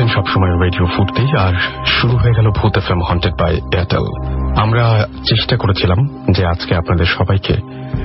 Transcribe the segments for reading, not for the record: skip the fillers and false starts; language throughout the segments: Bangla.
শুনছেন সবসময় রেডিও ফুর্তি, আর শুরু হয়ে গেল ভূত এফএম হন্টেড বাই এয়ারটেল। আমরা চেষ্টা করেছিলাম যে আজকে আপনাদের সবাইকে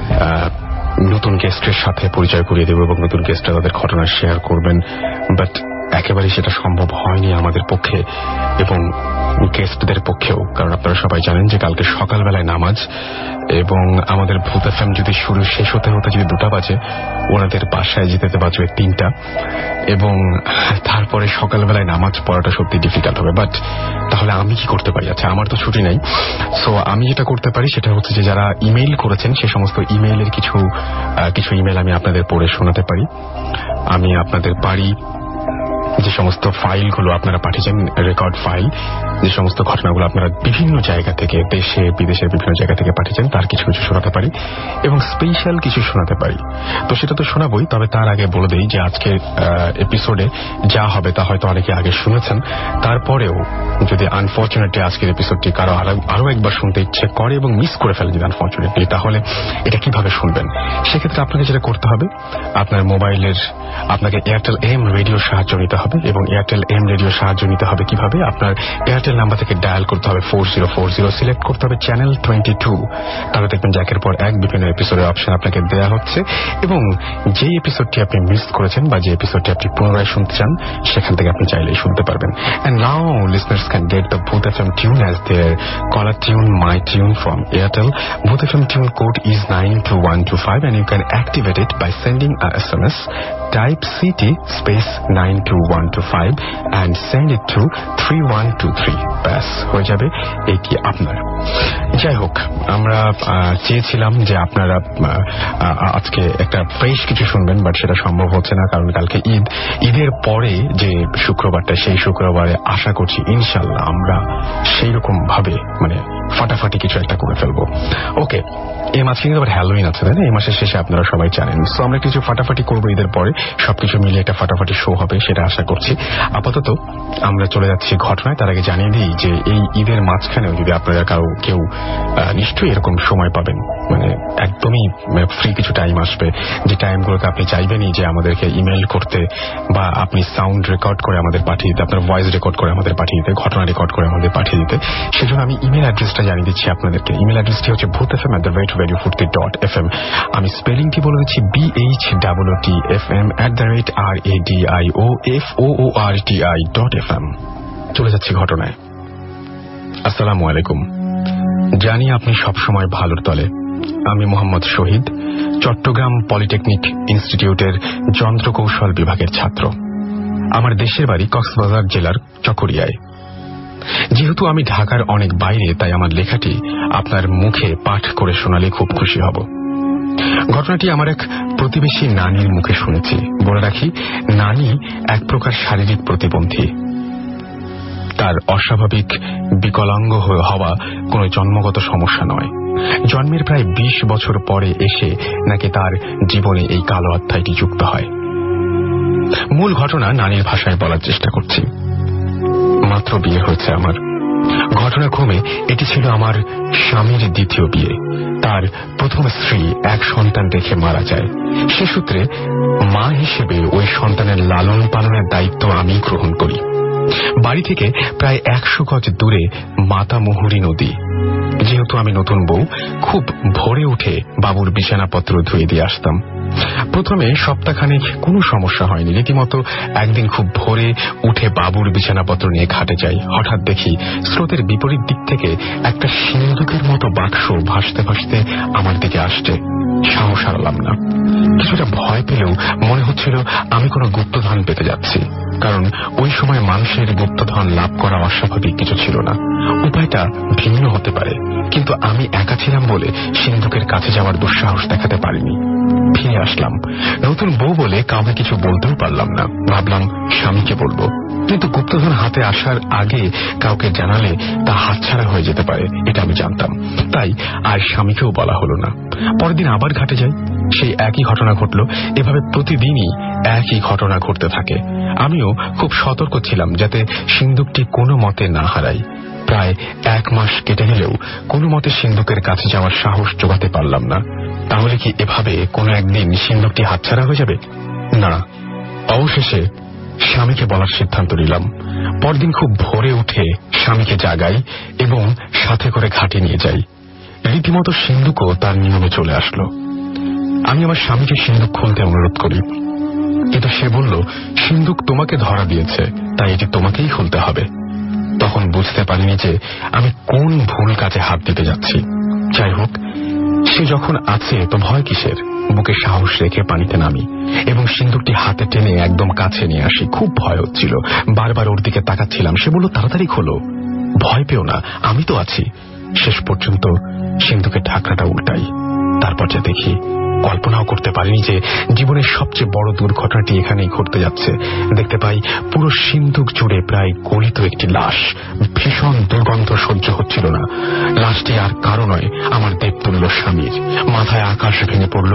নতুন গেস্টের সাথে পরিচয় করিয়ে দেব এবং নতুন গেস্টরা তাদের ঘটনা শেয়ার করবেন, বাট একেবারেই সেটা সম্ভব হয়নি আমাদের পক্ষে এবং গেস্টদের পক্ষেও। কারণ আপনারা সবাই জানেন যে কালকে সকালবেলায় নামাজ, এবং আমাদের ভূত এফএম যদি শুরু শেষ হতে হতে যদি 2টা বাজে, ওনাদের বাসায় যেতে বাজবে 3টা, এবং তারপরে সকালবেলায় নামাজ পড়াটা সত্যি ডিফিকাল্ট হবে। বাট তাহলে আমি কি করতে পারি? আচ্ছা, আমার তো ছুটি নাই, সো আমি যেটা করতে পারি সেটা হচ্ছে যে যারা ইমেইল করেছেন সে সমস্ত ইমেইলের কিছু ইমেইল আমি আপনাদের পড়ে শোনাতে পারি। আমি আপনাদের পারি যে সমস্ত ফাইলগুলো আপনারা পাঠিয়েছেন, রেকর্ড ফাইল, যে সমস্ত ঘটনাগুলো আপনারা বিভিন্ন জায়গা থেকে, দেশে বিদেশের বিভিন্ন জায়গা থেকে পাঠিয়েছেন, তার কিছু কিছু শোনাতে পারি এবং স্পেশাল কিছু শোনাতে পারি। তো সেটা তো শোনাবই, তবে তার আগে বলে দেই যে আজকে এপিসোডে যা হবে তা হয়তো অনেকে আগে শুনেছেন। তারপরেও যদি আনফরচুনেটলি আজকের এপিসোডটি কারো আরো একবার শুনতে ইচ্ছে করে এবং মিস করে ফেলেন যদি আনফরচুনেটলি, তাহলে এটা কিভাবে শুনবেন? সেক্ষেত্রে আপনাকে যেটা করতে হবে, আপনার মোবাইলের আপনাকে এয়ারটেল এম রেডিওর সাহায্য নিতে হবে। এবং এয়ারটেল এম রেডিওর সাহায্য নিতে হবে কিভাবে? আপনার এয়ারটেল নাম্বার থেকে ডায়াল করতে হবে 4040, সিলেক্ট করতে হবে চ্যানেল 22। তাহলে দেখবেন যে একের পর এক বিভিন্ন এপিসোডের অপশন আপনাকে দেওয়া হচ্ছে, এবং যে এপিসোডটি আপনি মিস করেছেন বা যে এপিসোডটি আপনি পুনরায় শুনতে চান, সেখান থেকে আপনি চাইলেই শুনতে পারবেন। And now listeners can get the Booth FM tune as their caller tune, my tune from Airtel. Booth FM tune code is 92125 and you can activate it by sending a SMS. Type CT space 92125 and send it to 3123. ব্যাস হয়ে যাবে, এটি আপনার। যাই হোক, আমরা চেয়েছিলাম যে আপনারা আজকে একটা ফ্রেশ কিছু শুনবেন, বাট সেটা সম্ভব হচ্ছে না, কারণ কালকে ঈদের পরে যে শুক্রবারটা, সেই শুক্রবারে আশা করছি ইনশাল্লাহ আমরা সেই রকম ভাবে ফাটাফাটি কিছু একটা করে ফেলবো। ওকে, এই মাসে কিন্তু আবার হ্যালোইন আছে, তাই না? এই মাসের শেষে আপনারা সবাই জানেন। সো আমরা কিছু ফাটাফাটি করবো ঈদের পরে, সবকিছু মিলিয়ে একটা ফাটাফাটি শো হবে, সেটা আশা করছি। আপাতত আমরা চলে যাচ্ছি ঘটনায়। তার আগে জানিয়ে দিই যে এই ঈদের মাঝখানেও যদি আপনারা কেউ নিশ্চয়ই এরকম সময় পাবেন, একদমই ফ্রি কিছু টাইম আসবে, যে টাইমগুলোতে আপনি চাইবেনই যে আমাদেরকে ইমেল করতে বা আপনি সাউন্ড রেকর্ড করে আমাদের পাঠিয়ে দিতে, আপনার ভয়েস রেকর্ড করে আমাদের পাঠিয়ে দিতে, ঘটনা রেকর্ড করে আমাদের পাঠিয়ে দিতে। সেজন্য আমি ইমেল অ্যাড্রেসটা জানিয়ে দিচ্ছি আপনাদেরকে। ইমেল অ্যাড্রেসটি হচ্ছে bhoothfm@radiofurti.fm। আমি স্পেলিংটি বলে দিচ্ছি, BHOOTFM@radioforti.fm। চলে যাচ্ছি ঘটনায়। আসসালামু আলাইকুম। জানি আপনি সবসময় ভালোর তলে। আমি মোহাম্মদ শহীদ, চট্টগ্রাম পলিটেকনিক ইনস্টিটিউটের যন্ত্রকৌশল বিভাগের ছাত্র। আমার দেশের বাড়ি কক্সবাজার জেলার চকরিয়ায়। যেহেতু আমি ঢাকার অনেক বাইরে, তাই আমার লেখাটি আপনার মুখে পাঠ করে শোনালে খুব খুশি হব। ঘটনাটি আমার এক প্রতিবেশী নানির মুখে শুনেছি। বলে রাখি, নানি এক প্রকার শারীরিক প্রতিবন্ধী। তার অস্বাভাবিক বিকলাঙ্গ হওয়া কোনো জন্মগত সমস্যা নয়। জন্মের প্রায় 20 বছর পরে এসে নাকি তার জীবনে এই কালো অধ্যায়টি যুক্ত হয়। মূল ঘটনা নানির ভাষায় বলার চেষ্টা করছি। মাত্র বিয়ে হয়েছে আমার। ঘটনাক্রমে এটি ছিল আমার স্বামীর দ্বিতীয় বিয়ে। তার প্রথম স্ত্রী এক সন্তান রেখে মারা যায়। সে সূত্রে মা হিসেবে ওই সন্তানের লালন পালনের দায়িত্ব আমি গ্রহণ করি। বাড়ি থেকে প্রায় 100 গজ দূরে মাতামুহুরী নদী। যেহেতু আমি নতুন বউ, খুব ভোরে উঠে বাবুর বিছানাপত্র ধুয়ে দিয়ে আসতাম। প্রথমে সপ্তাহখানেক কোনো সমস্যা হয়নি। রীতিমতো একদিন খুব ভোরে উঠে বাবুর বিছানাপত্র নিয়ে ঘাটে যাই। হঠাৎ দেখি স্রোতের বিপরীত দিক থেকে একটা সিন্দুকের মতো বাক্স ভাসতে ভাসতে আমার দিকে আসছে। সাহস হারালাম না। কিছুটা ভয় পেলেও মনে হচ্ছিল আমি কোনো গুপ্তধন পেতে যাচ্ছি, কারণ ওই সময় মানুষের গুপ্তধন লাভ করা অস্বাভাবিক কিছু ছিল না। উপায়টা ভিন্ন হতে পারে, কিন্তু আমি একা ছিলাম বলে সিন্ধুকের কাছে যাওয়ার দুঃসাহস দেখাতে পারিনি। ফিরে আসলাম। নতুন বউ বলে কাউকে কিছু বলতেও পারলাম না। ভাবলাম স্বামীকে বলবো, কিন্তু গুপ্তধন হাতে আসার আগে কাউকে জানালে তা হাতছাড়া হয়ে যেতে পারে, এটা আমি জানতাম। তাই আর স্বামীকেও বলা হলো না। পরের দিন আবার ঘাটে যাই। সেই একই ঘটনা ঘটল। এভাবে প্রতিদিনই একই ঘটনা ঘটতে থাকে। আমিও খুব সতর্ক ছিলাম যাতে সিন্দুকটি কোনো মতে না হারাই। প্রায় 1 মাস কেটে গেলেও কোনো মতে সিন্দুকের কাছে যাওয়ার সাহস জোগাতে পারলাম না। তাহলে কি এভাবে কোনো একদিন সিন্দুকটি হাতছাড়া হয়ে যাবে? না, অবশেষে স্বামীকে বলার সিদ্ধান্ত নিলাম। পরদিন খুব ভোরে উঠে স্বামীকে জাগাই এবং সাথে করে ঘাটে নিয়ে যাই। রীতিমতো সিন্ধুকও তার নিয়মে চলে আসলো। আমি আমার স্বামীকে সিন্ধুক খুলতে অনুরোধ করি, কিন্তু সে বলল, সিন্ধুক তোমাকে ধরা দিয়েছে, তাই এটি তোমাকেই খুলতে হবে। তখন বুঝতে পারিনি যে আমি কোন ভুল কাজে হাত দিতে যাচ্ছি। যাই হোক, সে যখন আছে তো ভয় কিসের? বুকে সাহস রেখে পানিতে নামি এবং সিন্ধুকটি হাতে টেনে একদম কাছে নিয়ে আসি। খুব ভয় হচ্ছিল, বারবার ওর দিকে তাকাচ্ছিলাম। সে বলল, তাড়াতাড়ি খোলো, ভয় পেও না, আমি তো আছি। শেষ পর্যন্ত সিন্ধুকের ঢাকনাটা উল্টাই। তারপর যা দেখি, কল্পনাও করতে পারিনি যে জীবনের সবচেয়ে বড় দুর্ঘটনাটি এখানেই ঘটতে যাচ্ছে। দেখতে পাই পুরো সিন্ধুক জুড়ে প্রায় গলিত একটি লাশ। ভীষণ দুর্গন্ধ সহ্য হচ্ছিল না। লাশটি আর কারো নয়, আমার দেবতুল্য স্বামীর। মাথায় আকাশ ভেঙে পড়ল,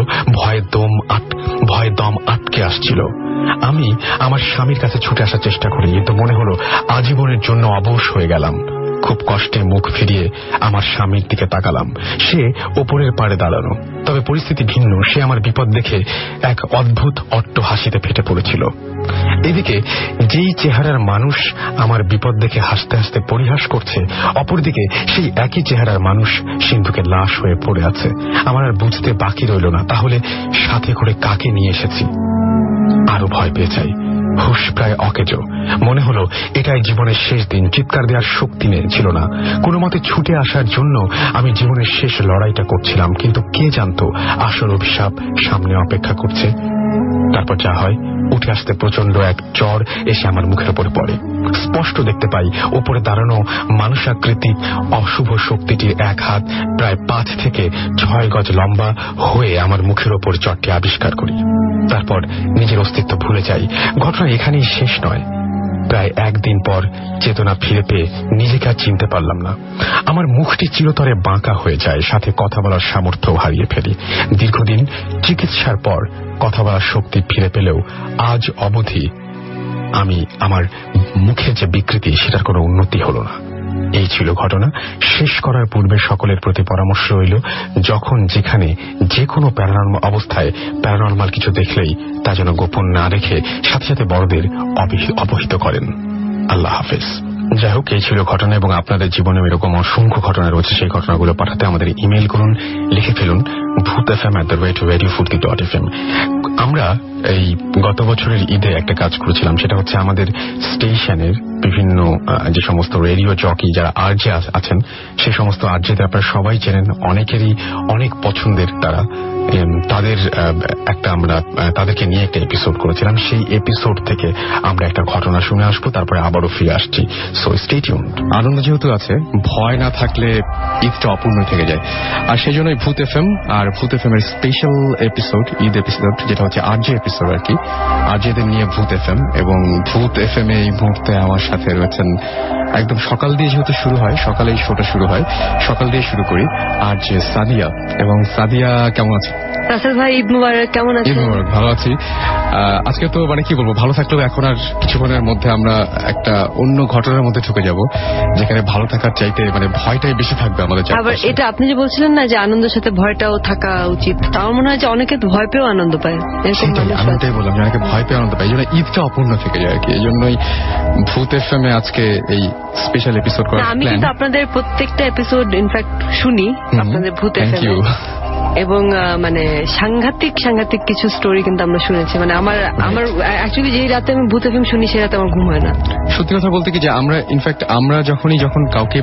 ভয়ে দম আটকে আসছিল। আমি আমার স্বামীর কাছে ছুটে আসার চেষ্টা করি, কিন্তু মনে হলো আজীবনের জন্য অবশ হয়ে গেলাম। খুব কষ্টে মুখ ফিরিয়ে আমার স্বামীর দিকে তাকালাম। সে ওপরের পাড়ে দাঁড়ানো, তবে পরিস্থিতি ভিন্ন। সে আমার বিপদ দেখে এক অদ্ভুত অট্ট হাসিতে ফেটে পড়েছিল। এদিকে যেই চেহারার মানুষ আমার বিপদ দেখে হাসতে হাসতে পরিহাস করছে, অপরদিকে সেই একই চেহারার মানুষ সিন্ধুকে লাশ হয়ে পড়ে আছে। আমার আর বুঝতে বাকি রইল না, তাহলে সাথে করে কাকে নিয়ে এসেছি। আরো ভয় পেয়ে যাই, হুশ প্রায় অকেজো। মনে হলো এটাই জীবনের শেষ দিন। চিৎকার দেওয়ার শক্তি ছিল না। কোনো মতে ছুটে আসার জন্য আমি জীবনের শেষ লড়াইটা করছিলাম, কিন্তু কে জানতো আসল অভিশাপ সামনে অপেক্ষা করছে। তারপর যা হয়, উঠে আসতে প্রচন্ড এক জ্বর এসে আমার মুখের উপর পড়ে। স্পষ্ট দেখতে পাই ওপরে দাঁড়ানো মানুষাকৃতি অশুভ শক্তিটির এক হাত প্রায় 5 থেকে 6 গজ লম্বা হয়ে আমার মুখের ওপর চটটি আবিষ্কার করি। তারপর নিজের অস্তিত্ব ভুলে যাই। ঘটনা এখানেই শেষ নয়। প্রায় একদিন পর চেতনা ফিরে পেয়ে নিজেকে আর চিনতে পারলাম না। আমার মুখটি চিরতরে বাঁকা হয়ে যায়, সাথে কথা বলার সামর্থ্য হারিয়ে ফেলি। দীর্ঘদিন চিকিৎসার পর কথা বলার শক্তি ফিরে পেলেও আজ অবধি আমার মুখের যে বিকৃতি, সেটার কোনো উন্নতি হলো না। এই ছিল ঘটনা। শেষ করার পূর্বে সকলের প্রতি পরামর্শ রইল, যখন যেখানে যে কোনো প্যারানর্মাল অবস্থায় প্যারানর্মাল কিছু দেখলেই তা যেন গোপন না রেখে সাথে সাথে বড়দের অবহিত করেন। আল্লাহ হাফেজ। যাই হোক, এই ছিল ঘটনা, এবং আপনাদের জীবনে এরকম অসংখ্য ঘটনা রয়েছে। সেই ঘটনাগুলো পাঠাতে আমাদের ইমেল করুন, লিখে ফেলুন bhootfm@radiofurti.fm। আমরা এই গত বছরের ঈদে একটা কাজ করেছিলাম, সেটা হচ্ছে আমাদের স্টেশনের বিভিন্ন যে সমস্ত রেডিও জকি যারা আরজে আছেন, সেই সমস্ত আরজেতে আপনারা সবাই চেনেন, অনেকেরই অনেক পছন্দের তারা। তাদেরকে নিয়ে একটা এপিসোড করেছিলাম। সেই এপিসোড থেকে আমরা একটা ঘটনা শুনে আসবো, তারপরে আবারও ফিরে আসছি। So stay tuned. আনন্দ যেহেতু আছে, ভয় না থাকলে ঈদটা অপূর্ণ থেকে যায়। আর সেই জন্যই ভূত এফএম আর ভূত এফএম এর স্পেশাল এপিসোড, ঈদ এপিসোড, যেটা হচ্ছে আরজে এপিসোড আর কি, আরজেদের নিয়ে ভূত এফএম। এবং ভূত এফএম এই মুহূর্তে আমার সাথে রয়েছেন, একদম সকাল দিয়ে যেহেতু শুরু হয়, সকালেই শোটা শুরু হয়, সকাল দিয়ে শুরু করি। আরজে সাদিয়া। এবং সাদিয়া কেমন আছে? রাসেল ভাই, ঈদ মুবারক। কেমন আছেন? ঈদ মুবারক। ভালো আছি। আজকে তো কি বলবো, ভালো থাকলেও এখন আর কিছুক্ষণের মধ্যে আমরা একটা অন্য ঘটনার মধ্যে ঢুকে যাব, যেখানে ভালো থাকার চাইতে ভয়টাই বেশি থাকবে আমাদের। আবার এটা আপনি যে বলছিলেন না যে আনন্দের সাথে ভয়টাও থাকা উচিত, আমার মনে হয় যে অনেকে ভয় পেয়েও আনন্দ পায়। আমি ওটাই বললাম, যে অনেকে ভয় পেয়ে আনন্দ পায়, এই জন্য ঈদটা অপূর্ণ থেকে যায় আর কি। এই জন্যই ভূত এফএম এ আজকে এই স্পেশাল এপিসোড করার প্ল্যান। আমি কিন্তু আপনাদের প্রত্যেকটা এপিসোড ইনফ্যাক্ট শুনি, আপনাদের ভূত এফএম এ, এবং সাংঘাতিক কিছু স্টোরি কিন্তু আমরা শুনেছি। আমার অ্যাকচুয়ালি যেই রাতে আমি ভূত এফএম শুনি, সেই রাতে আমার ঘুম হয় না। সত্যি কথা বলতে কি, যে আমরা যখন কাউকে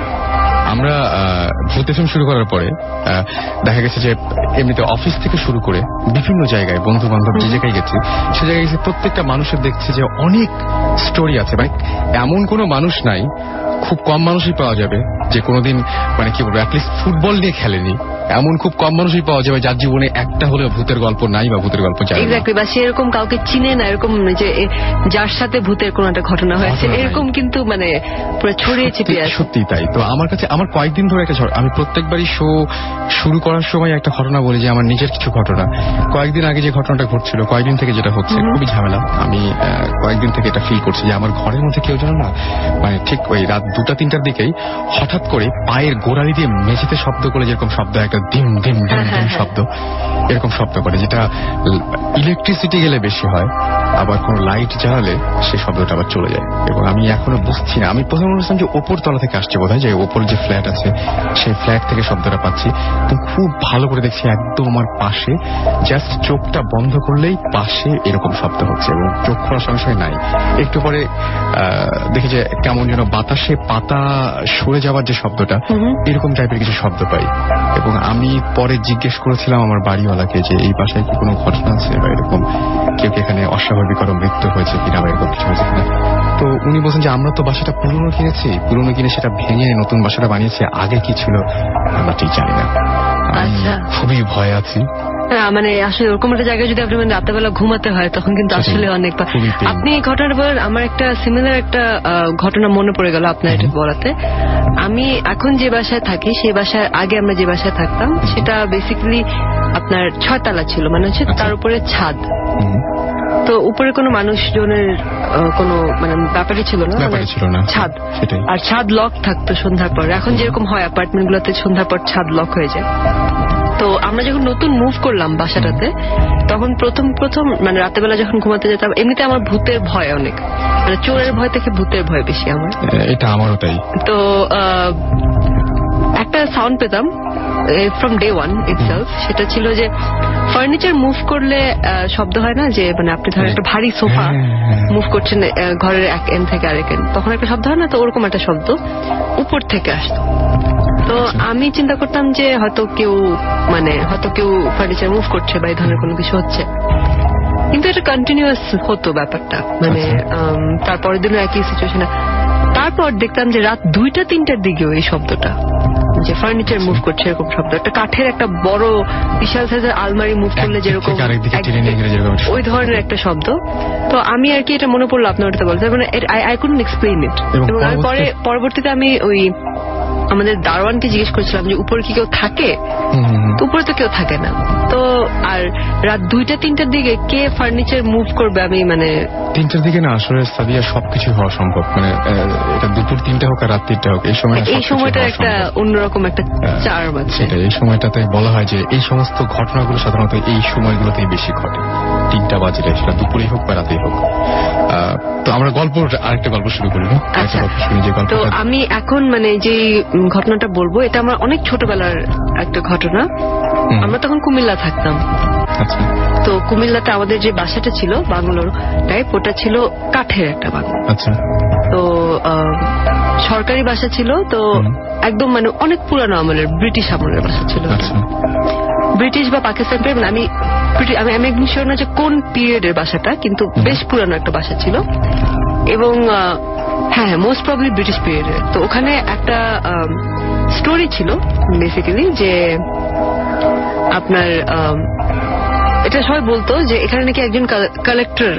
ভূত এফএম শুরু করার পরে দেখা গেছে যে এমনিতে অফিস থেকে শুরু করে বিভিন্ন জায়গায় বন্ধু বান্ধব যে জায়গায় গেছি, সে জায়গায় গেছে প্রত্যেকটা মানুষের দেখছে যে অনেক স্টোরি আছে। এমন কোনো মানুষ নাই, খুব কম মানুষই পাওয়া যাবে যে কোনোদিন অ্যাটলিস্ট ফুটবল নিয়ে খেলেনি। এমন খুব কম মানুষই পাওয়া যাবে যার জীবনে একটা হলেও ভূতের গল্প নাই বা ভূতের গল্প জানে। এক্স্যাক্টলি, বা সেরকম কাউকে চিনে না, এরকম যে যার সাথে ভূতের কোনো একটা ঘটনা হয়েছে, এরকম কিন্তু পুরো ছড়িয়ে ছিটিয়ে আছে। সত্যি তাই। তো আমার কয়েকদিন ধরে একটা আমি প্রত্যেকবারই শো শুরু করার সময় একটা ঘটনা বলি, যে আমার নিজের কিছু ঘটনা। কয়েকদিন আগে যে ঘটনাটা ঘটছিল, কয়েকদিন থেকে যেটা হচ্ছে, খুবই ঝামেলা। আমি কয়েকদিন থেকে এটা ফিল করছি যে আমার ঘরের মধ্যে কেউ যেন না, ঠিক ওই রাত 2-3টার দিকেই হঠাৎ করে পায়ের গোড়ালি দিয়ে মেঝেতে শব্দ করে, যেরকম শব্দ একটা ডিম ডিম ডিম ডিম শব্দ, এরকম শব্দ করে, যেটা ইলেকট্রিসিটি গেলে বেশি হয়। আবার কোনো লাইট জ্বালালে সেই শব্দটা আবার চলে যায়। এবং আমি এখনো বুঝছি না, আমি প্রথমে বলছিলাম যে ওপর তলা থেকে আসছে বোধহয়, যে ওপর যে ফ্ল্যাট আছে সেই ফ্ল্যাট থেকে শব্দটা পাচ্ছি। তো খুব ভালো করে দেখছি একদম আমার পাশে, জাস্ট চোখটা বন্ধ করলেই পাশে এরকম শব্দ হচ্ছে এবং চোখ খোলার সঙ্গে সঙ্গে নাই। একটু পরে দেখি যে কেমন যেন বাতাসে পাতা সরে যাওয়ার যে শব্দটা, এরকম টাইপের কিছু শব্দ পাই। এবং আমি পরে জিজ্ঞেস করেছিলাম আমার বাড়িওয়ালাকে যে এই বাসায় কি কোনো ঘটনা আছে বা এরকম কেউ কি এখানে অস্বাভাবিক মৃত্যু হয়েছে কিনা বা এরকম কিছু হয়েছে কিনা। তো উনি বলছেন যে আমরা তো বাসাটা পুরনো কিনেছি, পুরনো কিনে সেটা ভেঙে নতুন বাসাটা বানিয়েছি, আগে কি ছিল আমরা ঠিক জানি না। খুবই ভয় আছি। মানে আসলে ওরকম একটা জায়গায় যদি আপনি মানে রাতেবেলা ঘুমাতে হয় তখন কিন্তু আসলে অনেক। আপনি এই ঘটনাটা বলেন, আমার একটা সিমিলার একটা ঘটনা মনে পড়ে গেল আপনার এটা বলাতে। আমি এখন যে বাসায় থাকি সেই বাসায় আগে আমরা যে বাসায় থাকতাম সেটা বেসিক্যালি আপনার 6 তলা ছিল, মানে হচ্ছে তার উপরে ছাদ। তো উপরে কোনো মানুষজনের কোনো মানে ব্যাপারই ছিল না, ছাদ। আর ছাদ লক থাকতো সন্ধ্যার পর। এখন যেরকম হয় অ্যাপার্টমেন্ট গুলোতে সন্ধ্যার পর ছাদ লক হয়ে যায়। তো আমরা যখন নতুন মুভ করলাম বাসাটাতে, তখন প্রথম মানে রাতেবেলা যখন ঘুমাতে যেতাম, এমনিতে আমার ভূতের ভয় অনেক, মানে চোরের ভয় থেকে ভূতের ভয় বেশি আমার। এটা আমারও তাই। তো একটা সাউন্ড পেতাম ফ্রম ডে ওয়ান ইটসেলফ, সেটা ছিল যে ফার্নিচার মুভ করলে শব্দ হয় না, যে মানে আপনি ধরেন একটা ভারী সোফা মুভ করছেন ঘরের এক এন্ড থেকে আরেক এন্ড, তখন একটা শব্দ হয় না, তো ওরকম একটা শব্দ উপর থেকে আসতো। তো আমি চিন্তা করতাম যে হয়তো কেউ ফার্নিচার মুভ করছে বা এই ধরনের কোনো কিছু হচ্ছে, কিন্তু এটা কন্টিনিউয়াস হতো ব্যাপারটা, মানে তারপরের দিনও একই সিচুয়েশনে। তারপর দেখতাম যে রাত 2টা-3টার দিকেও এই শব্দটা, যে ফার্নিচার মুভ করছে এরকম শব্দ, একটা কাঠের একটা বড় বিশাল সাইজের আলমারি মুভ করলে যেরকম ওই ধরনের একটা শব্দ। তো আমি আর কি এটা মনে পড়লো আপনার ওটাতে বলতে, মানে আই কুডন্ট এক্সপ্লেইন ইট। এবং পরবর্তীতে আমি ওই আমাদের দারোয়ানকে জিজ্ঞেস করেছিলাম যে উপরে কি কেউ থাকে, তো উপরে তো কেউ থাকে না। তো আর রাত 2টা-3টার দিকে কে ফার্নিচার মুভ করবে, আমি মানে 3টার দিকে না আসলে সাদিয়া সবকিছু হওয়া সম্ভব, মানে এটা দুপুর 3টা হোক আর রাত 3টা হোক, এই সময়টা একটা অন্যরকম একটা চার্ম আছে। এই সময়টাতে বলা হয় যে এই সমস্ত ঘটনাগুলো সাধারণত এই সময়গুলোতেই বেশি ঘটে, 3টা বাজলে, সেটা দুপুরেই হোক বা রাতেই হোক। তো আমরা আরেকটা গল্প শুরু করি। তো আমি এখন মানে যে ঘটনাটা বলবো এটা আমার অনেক ছোটবেলার একটা ঘটনা। আমরা তখন কুমিল্লা থাকতাম। তো কুমিল্লাতে আমাদের যে বাসাটা ছিল বাংলোর টাইপ, ওটা ছিল কাঠের একটা বাংলো। তো সরকারি বাসা ছিল, তো একদম মানে অনেক পুরানো আমলের ব্রিটিশ আমলের বাসা ছিল। ব্রিটিশ বা পাকিস্তান, আমি একদম শিওর না যে কোন পিরিয়ডের বাসাটা, কিন্তু বেশ পুরানো একটা বাসা ছিল। এবং হ্যাঁ, মোস্ট প্রবলি ব্রিটিশ পিরিয়ডের। তো ওখানে একটা স্টোরি ছিল বেসিক্যালি, যে আপনার এটা সবাই বলতো যে এখানে নাকি একজন কালেক্টর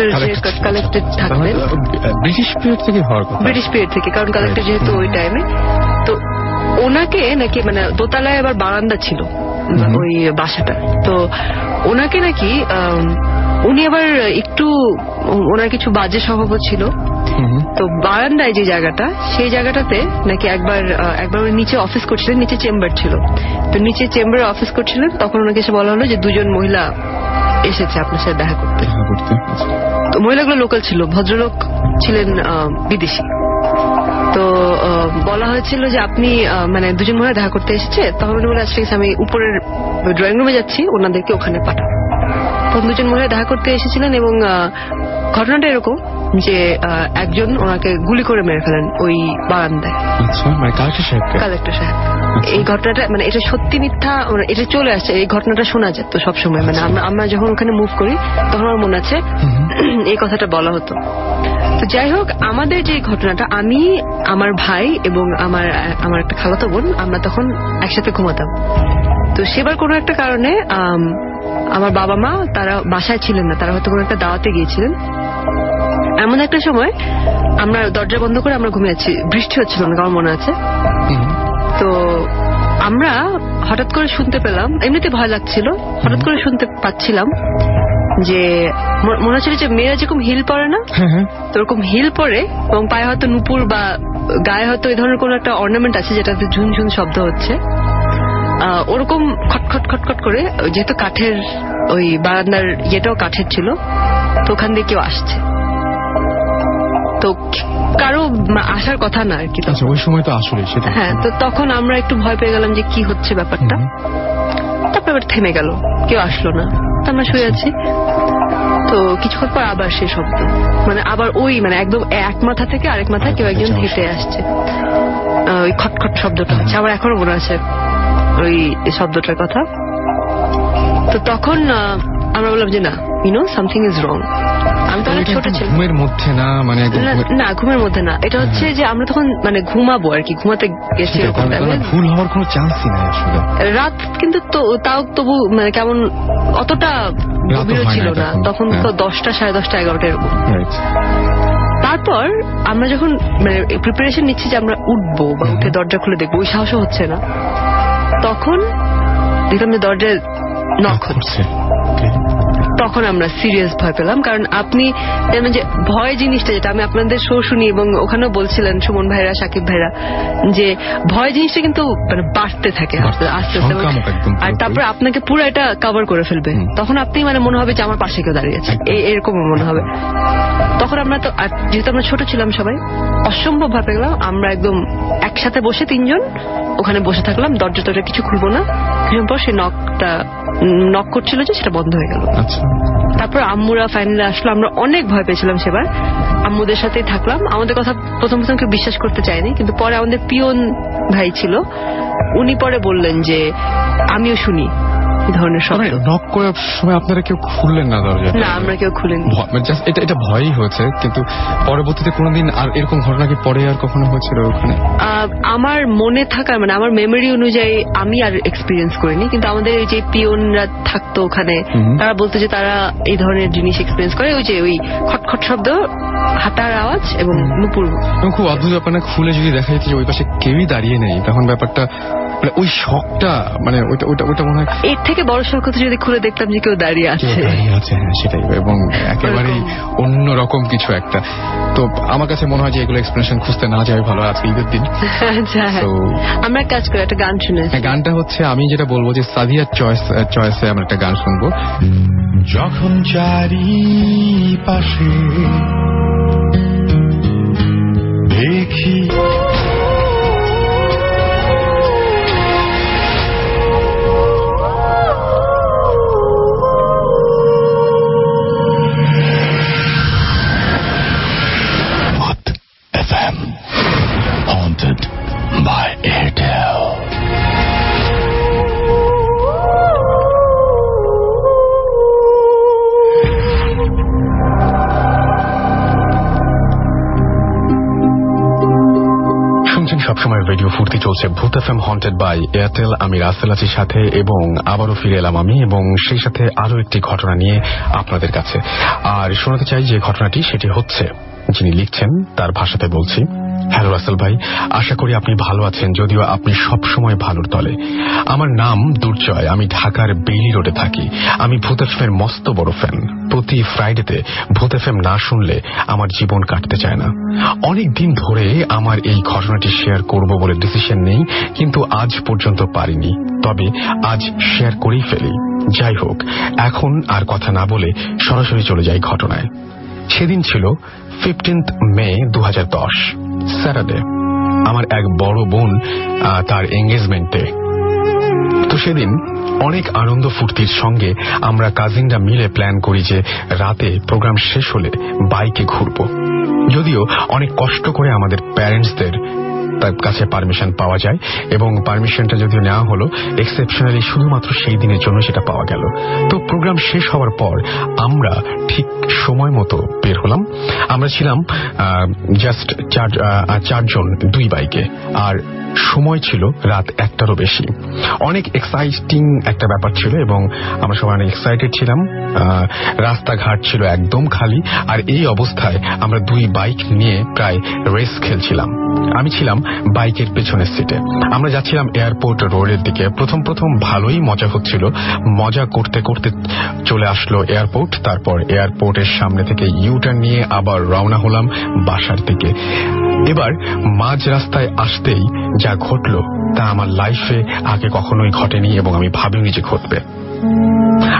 থাকতেন ব্রিটিশ পিরিয়ড থেকে, কারণ কালেক্টর যেহেতু ওই টাইমে। তো ওনাকে নাকি মানে দোতলায় আবার বারান্দা ছিল ওই বাসাটা। তো ওনাকে নাকি উনি আবার একটু ওনার কিছু বাজে স্বভাব ছিল। তো বারান্দায় যে জায়গাটা, সেই জায়গাটাতে নাকি একবার উনি নিচে অফিস করছিলেন, নিচে চেম্বার ছিল। তো নিচে চেম্বারে অফিস করছিলেন, তখন ওনাকে এসে বলা হলো যে 2জন মহিলা এসেছে আপনার সাথে দেখা করতে। তো মহিলাগুলো লোকাল ছিল, ভদ্রলোক ছিলেন বিদেশি। তো বলা হয়েছিল যে আপনি মানে 2জন মহিলা দেখা করতে এসেছে। তখন উনি বলে, আচ্ছা আমি উপরের ড্রয়িং রুমে যাচ্ছি, ওনাদেরকে ওখানে পাঠাবো। তখন 2জন মহিলা দেখা করতে এসেছিলেন এবং ঘটনাটা এরকম যে একজন ওনাকে গুলি করে মেরে ফেলেন ওই বারান্দায়। কালেক্টর সাহেব। এই ঘটনাটা মানে এটা সত্যি মিথ্যা এটা চলে আসছে, এই ঘটনাটা শোনা যেত সবসময়, মানে আমরা যখন ওখানে মুভ করি তখন আমার মনে আছে এই কথাটা বলা হতো। তো যাই হোক, আমাদের যে ঘটনাটা, আমি, আমার ভাই এবং আমার একটা খালাতো বোন, আমরা তখন একসাথে ঘুমাতাম। তো সেবার কোনো একটা কারণে আমার বাবা মা তারা বাসায় ছিলেন না, তারা হয়তো কোনো একটা দাওয়াতে গিয়েছিলেন। এমন একটা সময় আমরা দরজা বন্ধ করে আমরা ঘুমিয়েছি, বৃষ্টি হচ্ছিল না, আমার মনে আছে। তো আমরা হঠাৎ করে শুনতে পেলাম, এমনিতে ভয় লাগছিল, হঠাৎ করে শুনতে পাচ্ছিলাম যে মনে হচ্ছিল যে মেয়েরা যেরকম হিল পরে না, তো ওরকম হিল পরে এবং পায়ে হয়তো নুপুর বা গায়ে হয়তো এই ধরনের কোন একটা অর্নামেন্ট আছে যেটাতে ঝুনঝুন শব্দ হচ্ছে, ওরকম খটখট খটখট করে, যেহেতু কাঠের ওই বারান্দার ইয়েটাও কাঠের ছিল, তো ওখান দিয়ে কেউ আসছে, তো কারো আসার কথা না আর কি। ওই সময় তো আসলে সেটা। হ্যাঁ, তো তখন আমরা একটু ভয় পেয়ে গেলাম যে কি হচ্ছে ব্যাপারটা। তারপর থেমে গেল, কেউ আসলো না, তো আমরা শুয়ে আছি। তো কিছুক্ষণ পর আবার সেই শব্দ, মানে আবার ওই মানে একদম এক মাথা থেকে আরেক মাথায় কেউ একজন হেঁটে আসছে, ওই খটখট শব্দটা হচ্ছে, আমার এখনো মনে আছে ওই শব্দটার কথা। তো তখন আমরা বললাম যে না, সামথিং ইজ রং। আমি তো অনেক ছোট ছিলাম। ঘুমের মধ্যে না, মানে না ঘুমের মধ্যে না, এটা হচ্ছে যে আমরা তখন মানে ঘুমাবো আর কি, ঘুমাতে গেছি। ভুল হওয়ার কোনো চান্সই নাই আসলে। রাত কিন্তু তাও তবু মানে কেমন অতটা গভীর ছিল না তখন, তো 10টা, 10:30, 11টা এরকম। তারপর আমরা যখন মানে প্রিপারেশন নিচ্ছি যে আমরা উঠবো বা উঠে দরজা খুলে দেখবো, ওই সাহসও হচ্ছে না, তখন দেখলাম যে দরজায় নক হচ্ছে। তখন আমরা সিরিয়াস ভয় পেলাম, কারণ আপনি জানেন যে ভয় জিনিসটা, যেটা আমি আপনাদের শো শুনি এবং ওখানেও বলছিলেন সুমন ভাইরা, সাকিব ভাইরা, যে ভয় জিনিসটা কিন্তু মানে বাড়তে থাকে আস্তে আস্তে, আর তারপর আপনাকে পুরো এটা কভার করে ফেলবে। তখন আপনি মানে মনে হবে যে আমার পাশে কেউ দাঁড়িয়ে আছে, এরকম মনে হবে। তখন আমরা তো, আর যেহেতু আমরা ছোট ছিলাম সবাই, অসম্ভব ভয় পেয়ে গেলাম। আমরা একদম একসাথে বসে 3 জন ওখানে বসে থাকলাম, দরজা টরজা কিছু খুলবো না। কিছুক্ষণ পর সেই নক করছিল যে সেটা বন্ধ হয়ে গেল। তারপর আম্মুরা ফাইনালি আসলো। আমরা অনেক ভয় পেয়েছিলাম সেবার, আম্মুদের সাথেই থাকলাম। আমাদের কথা প্রথম কেউ বিশ্বাস করতে চায়নি, কিন্তু পরে আমাদের পিয়ন ভাই ছিল, উনি পরে বললেন যে আমিও শুনি ধরনের শব্দ। নক করার সময় আপনারা কেউ খুললেন না দরজা? না, আমরা কেউ খুলিনি। এটা ভয়ই হয়েছে, কিন্তু পরবর্তীতে কোনোদিন আর এরকম ঘটনা কি পরে আর কখনো হয়েছিল ওখানে? আমার মনে থাকা মানে আমার মেমোরি অনুযায়ী আমি আর এক্সপিরিয়েন্স করিনি, কিন্তু আমাদের যে পিয়নরা থাকতো ওখানে, তারা বলতো যে তারা এই ধরনের জিনিস এক্সপিরিয়েন্স করে, ওই যে ওই খটখট শব্দ, হাঁটার আওয়াজ এবং নুপুর। খুব অদ্ভুত ব্যাপার না, খুলে যদি দেখা যেত যে ওই পাশে কেউই দাঁড়িয়ে নেই, তখন ব্যাপারটা মানে ওই শখটা, মানে ওইটা মনে হয় এর থেকে বড় শখ হতো যদি খুলে দেখতাম যে কেউ দাঁড়িয়ে আছে। হ্যাঁ সেটাই, এবং একেবারেই অন্যরকম কিছু একটা। তো আমার কাছে মনে হয় যে এগুলো এক্সপ্লেনেশন খুঁজতে না যাওয়াই ভালো আজকে ঈদের দিন। আমরা কাজ করি, একটা গান শুনে। গানটা হচ্ছে, আমি যেটা বলবো যে সাদিয়ার চয়েসে আমরা একটা গান শুনবো। যখন চারিপাশে দেখি FM haunted by Airtel. সবসময় রেডিও ফুর্তি চলছে ভূত এফএম হন্টেড বাই এয়ারটেল। আমি রাসেল আছি সাথে, এবং আবারও ফিরে এলাম আমি, এবং সেই সাথে আরো একটি ঘটনা নিয়ে আপনাদের কাছে। আর শোনাতে চাই যে ঘটনাটি, সেটি হচ্ছে, যিনি লিখছেন তার ভাষাতে বলছি। হ্যালো রাসেল ভাই, আশা করি আপনি ভালো আছেন, যদিও আপনি সব সময় ভালোর তলে। আমার নাম দুর্জয়, আমি ঢাকার বেইলি রোডে থাকি। আমি ভূত এফএমের মস্ত বড় ফ্যান। প্রতি ফ্রাইডেতে ভূত এফএম না শুনলে আমার জীবন কাটতে চায় না। অনেক দিন ধরে আমার এই ঘটনাটি শেয়ার করব বলে ডিসিশন নেই, কিন্তু আজ পর্যন্ত পারিনি। তবে আজ শেয়ার করেই ফেলি। যাই হোক, এখন আর কথা না বলে সরাসরি চলে যাই ঘটনায়। সেদিন ছিল 15 মে 2010, স্যাটারডে। আমার এক বড় বোন তার এঙ্গেজমেন্টে। তো সেদিন অনেক আনন্দ ফুর্তির সঙ্গে আমরা কাজিনরা মিলে প্ল্যান করি যে রাতে প্রোগ্রাম শেষ হলে বাইকে ঘুরবো। যদিও অনেক কষ্ট করে আমাদের প্যারেন্টসদের তার কাছে পারমিশন পাওয়া যায়, এবং পারমিশনটা যদিও নেওয়া হলো এক্সেপশনালি শুধুমাত্র সেই দিনের জন্য সেটা পাওয়া গেল। তো প্রোগ্রাম শেষ হওয়ার পর আমরা ঠিক সময় মতো বের হলাম। আমরা ছিলাম জাস্ট 4 জন, 2 বাইকে, আর সময় ছিল রাত 1টারও বেশি। অনেক এক্সাইটিং একটা ব্যাপার ছিল, এবং আমরা সবাই অনেক এক্সাইটেড ছিলাম। রাস্তাঘাট ছিল একদম খালি, আর এই অবস্থায় আমরা 2 বাইক নিয়ে প্রায় রেস খেলছিলাম। আমি ছিলাম বাইকের পেছনের সিটে। আমরা যাচ্ছিলাম এয়ারপোর্ট রোডের দিকে। প্রথম ভালোই মজা হচ্ছিল। মজা করতে করতে চলে আসলো এয়ারপোর্ট। তারপর এয়ারপোর্টের সামনে থেকে ইউটার্ন নিয়ে আবার রওনা হলাম বাসার দিকে। এবার মাঝ রাস্তায় আসতেই যা ঘটল তা আমার লাইফে আগে কখনোই ঘটেনি, এবং আমি ভাবিনি যে ঘটবে।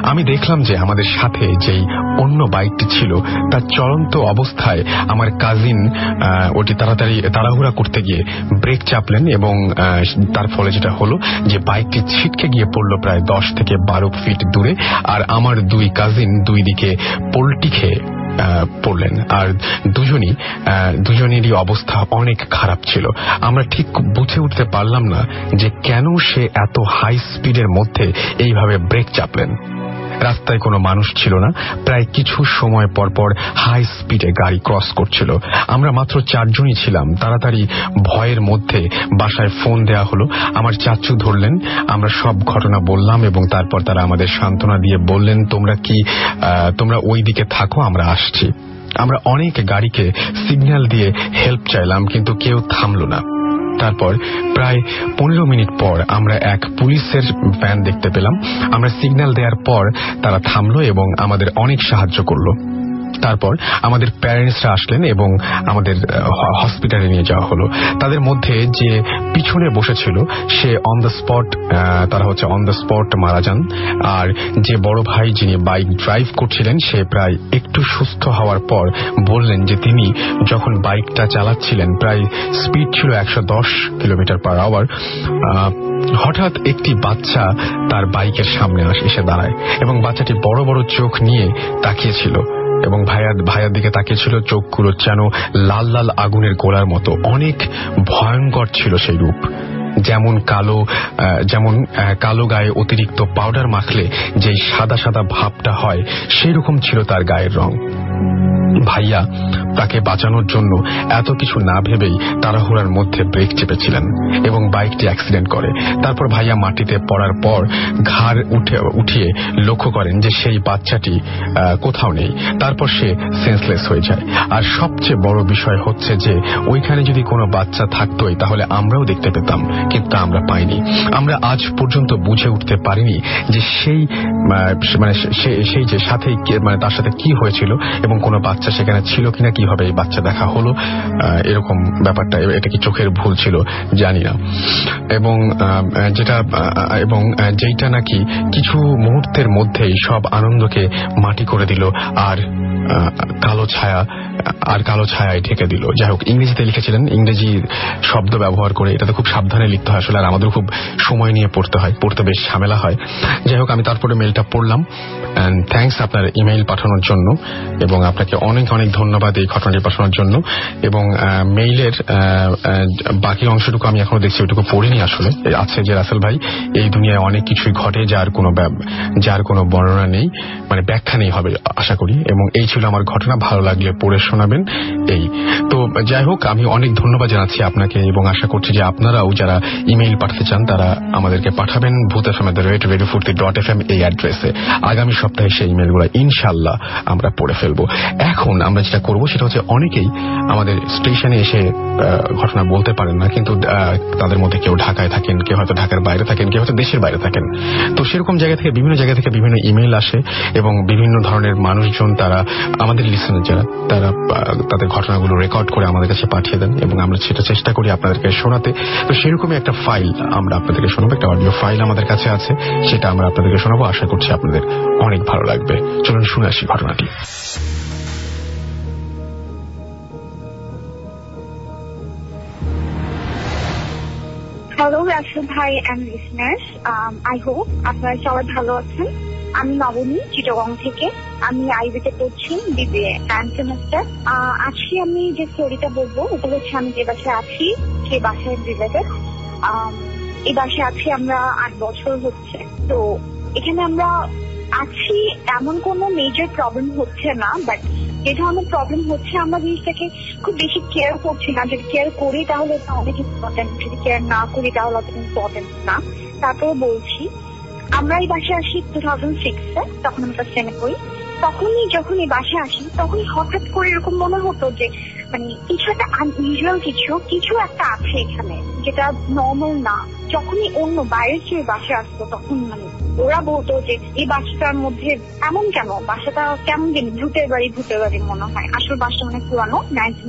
আমি দেখলাম যে আমাদের সাথে যেই অন্য বাইকটি ছিল তার চলন্ত অবস্থায় আমার কাজিন ওটি তাড়াহুড়া করতে গিয়ে ব্রেক চাপলেন এবং তার ফলে যেটা হলো যে বাইকটি ছিটকে গিয়ে পড়লো প্রায় 10 থেকে 12 ফিট দূরে, আর আমার দুই কাজিন দুই দিকে পোল্টি খেয়ে পড়লেন। আর দুজনেরই অবস্থা অনেক খারাপ ছিল। আমরা ঠিক বুঝে উঠতে পারলাম না যে কেন সে এত হাই স্পিডের মধ্যে এইভাবে ব্রেক চাপলেন। রাস্তায় কোনো মানুষ ছিল না, প্রায় কিছু সময় পর পর হাই স্পিডে গাড়ি ক্রস করছিল। আমরা মাত্র 4 জনই ছিলাম। তাড়াতাড়ি ভয়ের মধ্যে বাসায় ফোন দেয়া হলো। আমার চাচু ধরলেন, আমরা সব ঘটনা বললাম এবং তারপর তারা আমাদের সান্ত্বনা দিয়ে বললেন তোমরা ওই দিকে থাকো, আমরা আসছি। আমরা অনেক গাড়িকে সিগন্যাল দিয়ে হেল্প চাইলাম, কিন্তু কেউ থামল না। তারপর প্রায় 15 মিনিট পর আমরা এক পুলিশের ভ্যান দেখতে পেলাম। আমরা সিগন্যাল দেওয়ার পর তারা থামলো এবং আমাদের অনেক সাহায্য করলো। তারপর আমাদের প্যারেন্টসরা আসলেন এবং আমাদের হসপিটালে নিয়ে যাওয়া হলো। তাদের মধ্যে যে পিছনে বসেছিল সে অন দ্য স্পট মারা যান, আর যে বড় ভাই যিনি বাইক ড্রাইভ করছিলেন সে প্রায় একটু সুস্থ হওয়ার পর বললেন যে তিনি যখন বাইকটা চালাচ্ছিলেন, প্রায় স্পিড ছিল 110 কিলোমিটার/আওয়ার, হঠাৎ একটি বাচ্চা তার বাইকের সামনে এসে দাঁড়ায় এবং বাচ্চাটি বড় বড় চোখ নিয়ে তাকিয়েছিল এবং ভাইয়ার দিকে তাকিয়েছিল। চোখগুলো যেন লাল লাল আগুনের গোলার মতো, অনেক ভয়ঙ্কর ছিল সেই রূপ। যেমন কালো গায়ে অতিরিক্ত পাউডার মাখলে যে সাদা সাদা ভাবটা হয় সেই রকম ছিল তার গায়ের রং। ভাইয়া তাকে বাঁচানোর জন্য এত কিছু না ভেবেই তাড়াহুড়ার মধ্যে ব্রেক চেপেছিলেন এবং বাইকটি অ্যাক্সিডেন্ট করে। তারপর ভাইয়া মাটিতে পড়ার পর ঘাড় উঠিয়ে লক্ষ্য করেন যে সেই বাচ্চাটি কোথাও নেই। তারপর সে সেন্সলেস হয়ে যায়। আর সবচেয়ে বড় বিষয় হচ্ছে যে ওইখানে যদি কোনো বাচ্চা থাকতোই তাহলে আমরাও দেখতে পেতাম, কিন্তু আমরা পাইনি। আমরা আজ পর্যন্ত বুঝে উঠতে পারিনি যে সেই যে সাথেই তার সাথে কি হয়েছিল এবং কোনো বাচ্চা সেখানে ছিল কিনা, কিভাবে এই বাচ্চা দেখা হলো, এরকম ব্যাপারটা, এটা কি চোখের ভুল ছিল জানি না। এবং যেটা নাকি কিছু মুহূর্তের মধ্যেই সব আনন্দকে মাটি করে দিল আর কালো ছায়ায় ঢেকে দিল। যাই হোক, ইংরেজিতে লিখেছিলেন, ইংরেজি শব্দ ব্যবহার করে, এটাতে খুব সাবধানে লিখতে হয় আসলে, আর আমাদের খুব সময় নিয়ে পড়তে বেশ ঝামেলা হয়। যাই হোক, আমি তারপরে মেইলটা পড়লাম। থ্যাঙ্কস আপনার ইমেইল পাঠানোর জন্য এবং আপনাকে অনেক অনেক ধন্যবাদ এই ঘটনাটি পাঠানোর জন্য। এবং মেইলের বাকি অংশটুকু আমি এখনো দেখছি, ওইটুকু পড়িনি আসলে। আছে যে রাসেল ভাই, এই দুনিয়ায় অনেক কিছুই ঘটে যার কোনো বর্ণনা নেই, মানে ব্যাখ্যা নেই হবে আশা করি। এবং এই ছিল আমার ঘটনা, ভালো লাগলে পড়ে শোনাবেন। এই তো যাই হোক, আমি অনেক ধন্যবাদ জানাচ্ছি আপনাকে এবং আশা করছি যে আপনারাও যারা ইমেইল পাঠাতে চান তারা আমাদেরকে পাঠাবেন bhutfm@radiofurti.fm এই অ্যাড্রেসে। আগামী সপ্তাহে সেই ইমেইলগুলো ইনশাল্লাহ আমরা পড়ে ফেলবো। এখন আমরা যেটা করবো সেটা হচ্ছে, অনেকেই আমাদের স্টেশনে এসে ঘটনা বলতে পারেন না, কিন্তু তাদের মধ্যে কেউ ঢাকায় থাকেন, কেউ হয়তো ঢাকার বাইরে থাকেন, কেউ হয়তো দেশের বাইরে থাকেন। তো সেরকম বিভিন্ন জায়গা থেকে বিভিন্ন ইমেইল আসে এবং বিভিন্ন ধরনের মানুষজন তারা আমাদের লিসেনার যারা তারা তাদের ঘটনাগুলো রেকর্ড করে আমাদের কাছে পাঠিয়ে দেন এবং আমরা সেটা চেষ্টা করি আপনাদেরকে শোনাতে। তো সেরকমই একটা ফাইল আমরা আপনাদেরকে শোনাবো, একটা অডিও ফাইল আমাদের কাছে আছে, সেটা আমরা আপনাদেরকে শোনাবো। আশা করছি আপনাদের অনেক ভালো লাগবে। চলুন শুনে আসি ঘটনাটি। হ্যালো রাসেল ভাই অ্যান্ড লিসনার্স, আই হোপ আপনারা সবাই ভালো আছেন। আমি নবনী, চিটাগং থেকে। আমি আইবিতে পড়ছি, বিবিএ 9th সেমেস্টার। আজকে আমি যে স্টোরিটা বলবো এটা হচ্ছে আমি যে বাসায় আছি সেই বাসায় রিলেটেড। এই বাসায় আছি আমরা 8 বছর হচ্ছে। তো এখানে আমরা আছি, এমন কোনো মেজর প্রবলেম হচ্ছে না, বাট যে ধরনের প্রবলেম হচ্ছে আমরা জিনিসটাকে খুব বেশি কেয়ার করছি না। যদি কেয়ার করি তাহলে এটা অনেক ইম্পর্টেন্ট, যদি কেয়ার না করি তাহলে অত ইম্পর্টেন্ট না। তারপরে বলছি, আমরা এই বাসায় আসি 2006-এ, তখন আমি ক্লাস 10-এ পড়ি। তখনই যখন এই বাসায় আসি তখনই হঠাৎ করে এরকম মনে হতো যে মানে কিছু একটা আনইউজুয়াল কিছু একটা আছে এখানে, যেটা নর্মাল না। যখনই অন্য বাইরের যে বাসায় আসতো তখন মানে ওরা বলতো যে এই বাসাটার মধ্যে এমন কেন, বাসাটা কেমন যেন ভূতের বাড়ি মনে হয়। আসলে বাসাটা অনেক পুরানো,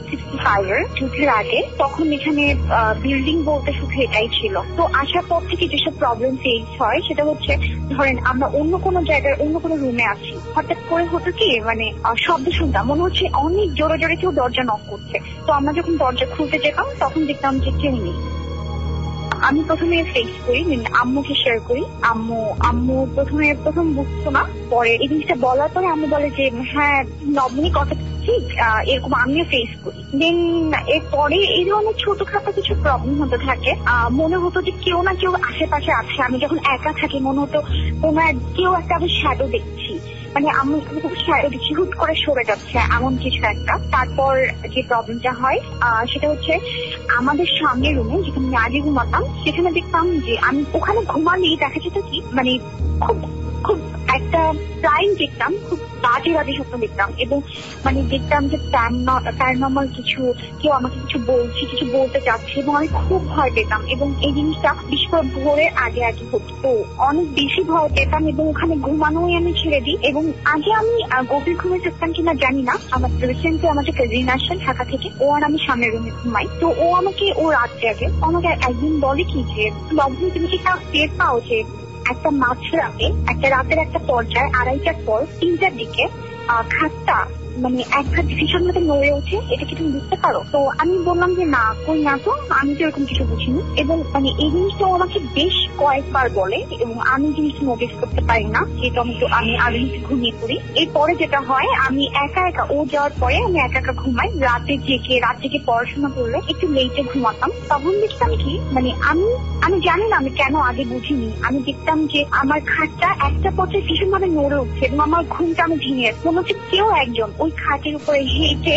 65-এর যুদ্ধের আগে, তখন এখানে বিল্ডিং বলতে শুধু এটাই ছিল। তো আসার পর থেকে যেসব প্রবলেম ফেস হয় সেটা হচ্ছে, ধরেন আমরা অন্য কোনো জায়গায় অন্য কোনো রুমে আছি, হঠাৎ করে হতো কি মানে শব্দ শুনতাম, মনে হচ্ছে অনেক জোরে জোরে কেউ দরজা নক করছে। তো আমরা যখন দরজা খুলতে যেতাম তখন দেখতাম যে কেউ নেই। আমি প্রথমে ফেস করি, আম্মুকে শেয়ার করি। আম্মু প্রথম বুঝতো না, পরে এই জিনিসটা বলার পরে আম্মু বলে যে হ্যাঁ নবনী কথা ঠিক, এরকম আমিও ফেস করি। দেন এরপরে এই ধরনের ছোটখাটো কিছু প্রবলেম হতে থাকে। মনে হতো যে কেউ না কেউ আশেপাশে আছে। আমি যখন একা থাকি মনে হতো কোনো কেউ একটা আমি শ্যাডো দেখছি, মানে আমি শ্যাডো দেখছি, হুট করে সরে যাচ্ছে এমন কিছু একটা। তারপর যে প্রবলেমটা হয় সেটা হচ্ছে আমাদের সামনের রুমে যেখানে আমি আগে ঘুমাতাম, সেখানে দেখতাম যে আমি ওখানে ঘুমালেই দেখা যেত কি মানে খুব খুব একটা প্রাইম দেখতাম, খুব বাজে স্বপ্ন দেখতাম। এবং মানে দেখতাম যে প্যারানর্মাল কিছু, কেউ আমাকে কিছু বলছে, কিছু বলতে যাচ্ছে, এবং আমি খুব ভয় পেতাম। এবং এই জিনিসটা বিশেষ করে ভোরের আগে আগে হতো, অনেক বেশি ভয় পেতাম। এবং ওখানে ঘুমানোই আমি ছেড়ে দিই। এবং আগে আমি গভীর ঘুমে থাকতাম কিনা জানি না, আমার রিসেন্টলি আমার একটা কাজিন আসে ঢাকা থেকে, ও আর আমি সামনের রুমে ঘুমাই। তো ও ও রাত জাগে, আমাকে একদিন বলে কি যে লবণ তুমি কি টের পাও যে একটা মাঝরাতে, একটা রাতের একটা পর্যায়ে 2:30টার পর 3টার দিকে খাটটা মানে এক ঘাট ভীষণ মতো নড়ে ওঠে, এটা কি তুমি বুঝতে পারো? তো আমি বললাম যে না, কই না তো, আমি তো এরকম কিছু বুঝিনি। এবং মানে এই জিনিসটাও আমাকে বেশ কয়েকবার বলে, এবং আমি জিনিসটা নোটিস করতে পারি না, যেহেতু আমি আগে ঘুমিয়ে পড়ি। এরপরে যেটা হয়, আমি একা ও যাওয়ার পরে আমি একা ঘুমাই। রাত থেকে পড়াশোনা করলে একটু লেটে ঘুমাতাম। তখন দেখতাম কি মানে আমি জানি না আমি কেন আগে বুঝিনি, আমি দেখতাম যে আমার খাটটা একটা পর্যায়ে ভীষণ ভাবে নড়ে উঠছে, এবং আমার ঘুমটা আমি ভেঙে মনে হচ্ছে কেউ একজন ওই খাটের উপরে হেঁটে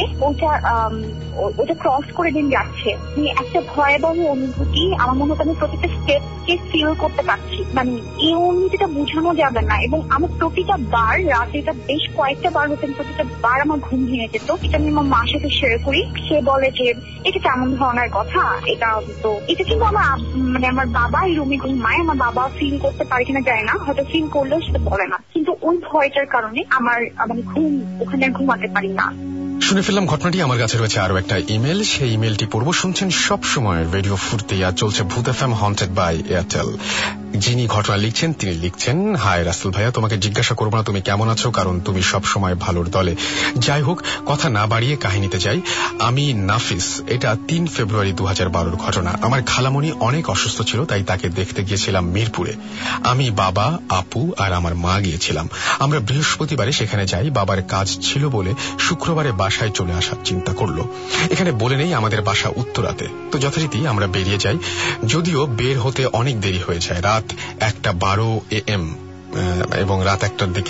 ওটা ক্রস করে দিন যাচ্ছে। একটা ভয়াবহ অনুভূতি, আমার মনে হতো আমি প্রতিটা স্টেপকে ফিল করতে পারছি। মানে এই অনুভূতিটা বোঝানো যাবে না। এবং আমার প্রতিটা বার রাতে, এটা বেশ কয়েকটা বার হতেন, প্রতিটা বার আমার ঘুম ভেঙে যেত। এটা আমি আমার মার সাথে শেয়ার করি। সে বলে যে এটা কেমন ধরনের কথা, এটা কিন্তু আমার বাবা এই রুমে ঘুমায়, আমার বাবা ফিল করতে পারে কিনা যায় না, হয়তো ফিল করলেও সেটা বলে না। কিন্তু ওই ভয়টার কারণে আমার মানে ঘুম ওখানে ঘুমাতে পারি না। শুনে ফেললাম ঘটনাটি। আমার কাছে রয়েছে আরো একটা ইমেল, সেই ইমেলটি পড়ব। শুনছেন সব সময় রেডিও ফুর্তি, আর চলছে ভূত এফএম হন্টেড বাই এয়ারটেল। যিনি ঘটনা লিখছেন তিনি লিখছেন, হাই রাসেল ভাইয়া, তোমাকে জিজ্ঞাসা করবো না তুমি কেমন আছো, কারণ তুমি সব সময় ভালোর দলে। যাই হোক, কথা না বাড়িয়ে কাহিনীতে যাই। আমি নাফিস। এটা 3 ফেব্রুয়ারি 2012 ঘটনা। আমার খালামণি অনেক অসুস্থ ছিল, তাই তাকে দেখতে গিয়েছিলাম মিরপুরে। আমি, বাবা, আপু আর আমার মা গিয়েছিলাম। আমরা বৃহস্পতিবারে সেখানে যাই। বাবার কাজ ছিল বলে শুক্রবারে বাসায় চলে আসার চিন্তা করলো। এখানে বলে নেই আমাদের বাসা উত্তরাতে। তো যথারীতি আমরা বেরিয়ে যাই, যদিও বের হতে অনেক দেরি হয়ে যায়। রাত 1:12 AM এবং রাত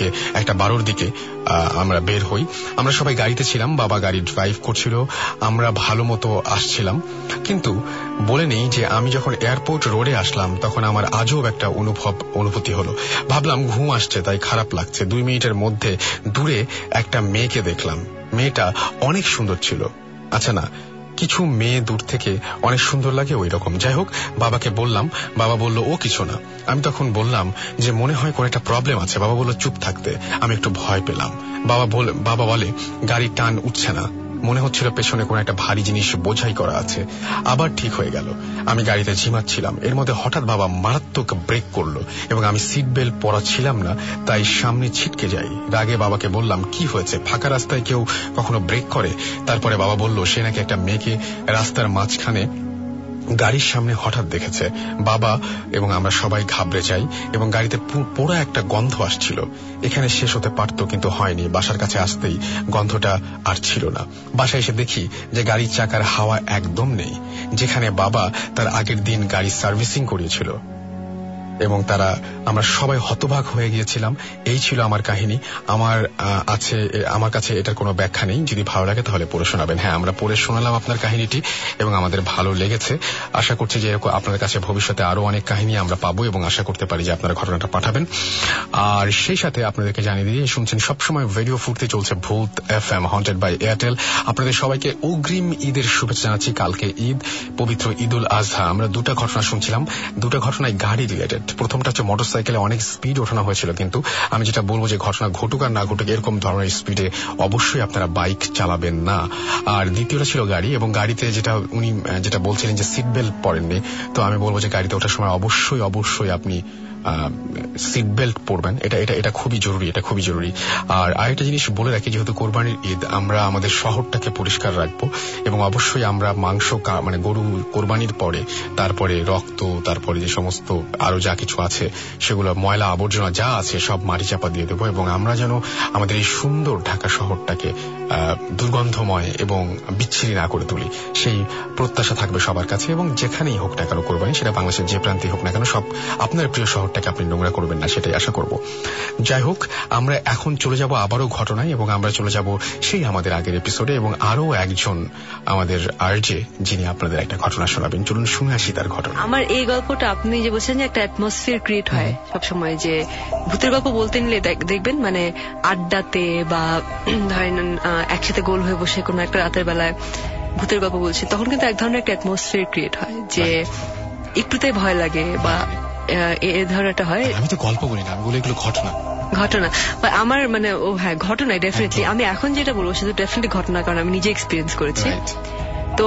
1:12 দিকে আমরা বের হই। আমরা সবাই গাড়িতে ছিলাম, বাবা গাড়ি ড্রাইভ করছিল, আমরা ভালো মতো আসছিলাম। কিন্তু বলে নেই যে আমি যখন এয়ারপোর্ট রোডে আসলাম তখন আমার আজব একটা অনুভূতি হলো। ভাবলাম ঘুম আসছে তাই খারাপ লাগছে। 2 মিনিটের মধ্যে দূরে একটা মেয়েকে দেখলাম। মেয়েটা অনেক সুন্দর ছিল। আচ্ছা না, কিছু মেয়ে দূর থেকে অনেক সুন্দর লাগে ওই রকম। যাই হোক, বাবাকে বললাম, বাবা বলল ও কিছু না। আমি তখন বললাম যে মনে হয় কোনো একটা প্রবলেম আছে। বাবা বলল চুপ থাকতে। আমি একটু ভয় পেলাম। বাবা বলে গাড়ির টান উঠছে না, মনে হচ্ছিল পেছনে কোনো একটা ভারী জিনিস বোঝাই করা আছে। আবার ঠিক হয়ে গেল। আমি গাড়িতে ঝিমাচ্ছিলাম, এর মধ্যে হঠাৎ বাবা মারাত্মক ব্রেক করলো এবং আমি সিট বেল্ট পরা ছিলাম না, তাই সামনে ছিটকে যাই। রাগে বাবাকে বললাম কি হয়েছে, ফাঁকা রাস্তায় কেউ কখনো ব্রেক করে? তারপরে বাবা বলল সে নাকি একটা মেয়েকে রাস্তার মাঝখানে গাড়ির সামনে হঠাৎ দেখেছে। বাবা এবং আমরা সবাই ঘাবড়ে যাই এবং গাড়িতে পোড়া একটা গন্ধ আসছিল। এখানে শেষ হতে পারত, কিন্তু হয়নি। বাসার কাছে আসতেই গন্ধটা আর ছিল না। বাসায় এসে দেখি যে গাড়ির চাকার হাওয়া একদম নেই, যেখানে বাবা তার আগের দিন গাড়ি সার্ভিসিং করিয়েছিল। এবং আমরা সবাই হতবাক হয়ে গিয়েছিলাম। এই ছিল আমার কাহিনী। আমার কাছে এটার কোনো ব্যাখ্যা নেই। যদি ভালো লাগে তাহলে পড়ে শোনাবেন। হ্যাঁ, আমরা পড়ে শোনালাম আপনার কাহিনীটি এবং আমাদের ভালো লেগেছে। আশা করছি যে এরকম আপনাদের কাছে ভবিষ্যতে আরো অনেক কাহিনী আমরা পাবো এবং আশা করতে পারি যে আপনারা ঘটনাটা পাঠাবেন। আর সেই সাথে আপনাদেরকে জানিয়ে দিয়ে শুনছেন সবসময় রেডিও ফুর্তি, চলছে ভূত এফএম হন্টেড বাই এয়ারটেল। আপনাদের সবাইকে অগ্রিম ঈদের শুভেচ্ছা জানাচ্ছি। কালকে ঈদ, পবিত্র ঈদুল আজহা। আমরা 2টা ঘটনা শুনছিলাম, 2টা ঘটনায় গাড়ি রিলেটেড। প্রথমটা হচ্ছে মোটরসাইকেলে অনেক স্পিড ওঠানো হয়েছিল, কিন্তু আমি যেটা বলবো যে ঘটনা ঘটুক আর না ঘটুক এরকম ধরনের স্পিডে অবশ্যই আপনারা বাইক চালাবেন না। আর দ্বিতীয়টা ছিল গাড়ি, এবং গাড়িতে উনি যেটা বলছিলেন যে সিট বেল্ট পরেননি, তো আমি বলবো যে গাড়িতে ওঠার সময় অবশ্যই আপনি সিট বেল্ট পরবেন। এটা খুবই জরুরি। আর আরেকটা জিনিস বলে রাখি, যেহেতু কোরবানির ঈদ, আমরা আমাদের শহরটাকে পরিষ্কার রাখবো এবং অবশ্যই আমরা মাংস মানে গরু কোরবানির পরে তারপরে রক্ত, তারপরে যে সমস্ত আরো যা কিছু আছে সেগুলো ময়লা আবর্জনা যা আছে সব মাটি চাপা দিয়ে দেবো, এবং আমরা যেন আমাদের এই সুন্দর ঢাকা শহরটাকে দুর্গন্ধময় এবং বিচ্ছিরি না করে তুলি, সেই প্রত্যাশা থাকবে সবার কাছে। এবং যেখানেই হোক না কেন কোরবানি, সেটা বাংলাদেশের যে প্রান্তে হোক না কেন, সব আপনার প্রিয় শহরটাকে আপনি নোংরা করবেন না, সেটাই আশা করব। যাই হোক, আমরা এখন চলে যাব আবারও ঘটনায়, এবং আমরা চলে যাব সেই আমাদের আগের এপিসোডে, এবং আরো একজন আমাদের আরজে যিনি আপনাদের একটা ঘটনা শোনাবেন। চলুন শুনে আসি তার ঘটনা। আমার এই গল্পটা আপনি যে বলছেন যে একটা অ্যাটমসফিয়ার ক্রিয়েট হয় সবসময়, যে ভূতের গল্প বলতে নিলে দেখবেন মানে আড্ডাতে বা ধরেন একসাথে গোল হয়ে বসে কোনো একটা রাতের বেলায় ভূতের গল্প বলছি, তখন কিন্তু এক ধরনের একটা অ্যাটমসফিয়ার ক্রিয়েট হয় যে একটুতেই ভয় লাগে বা এ ধরনেরটা হয়। আমি তো গল্প বলি না, আমি বলি এগুলো ঘটনা। আমার মানে ঘটনা ডেফিনেটলি আমি এখন যেটা বলবো সেটা ডেফিনেটলি ঘটনা, কারণ আমি নিজে এক্সপিরিয়েন্স করেছি। তো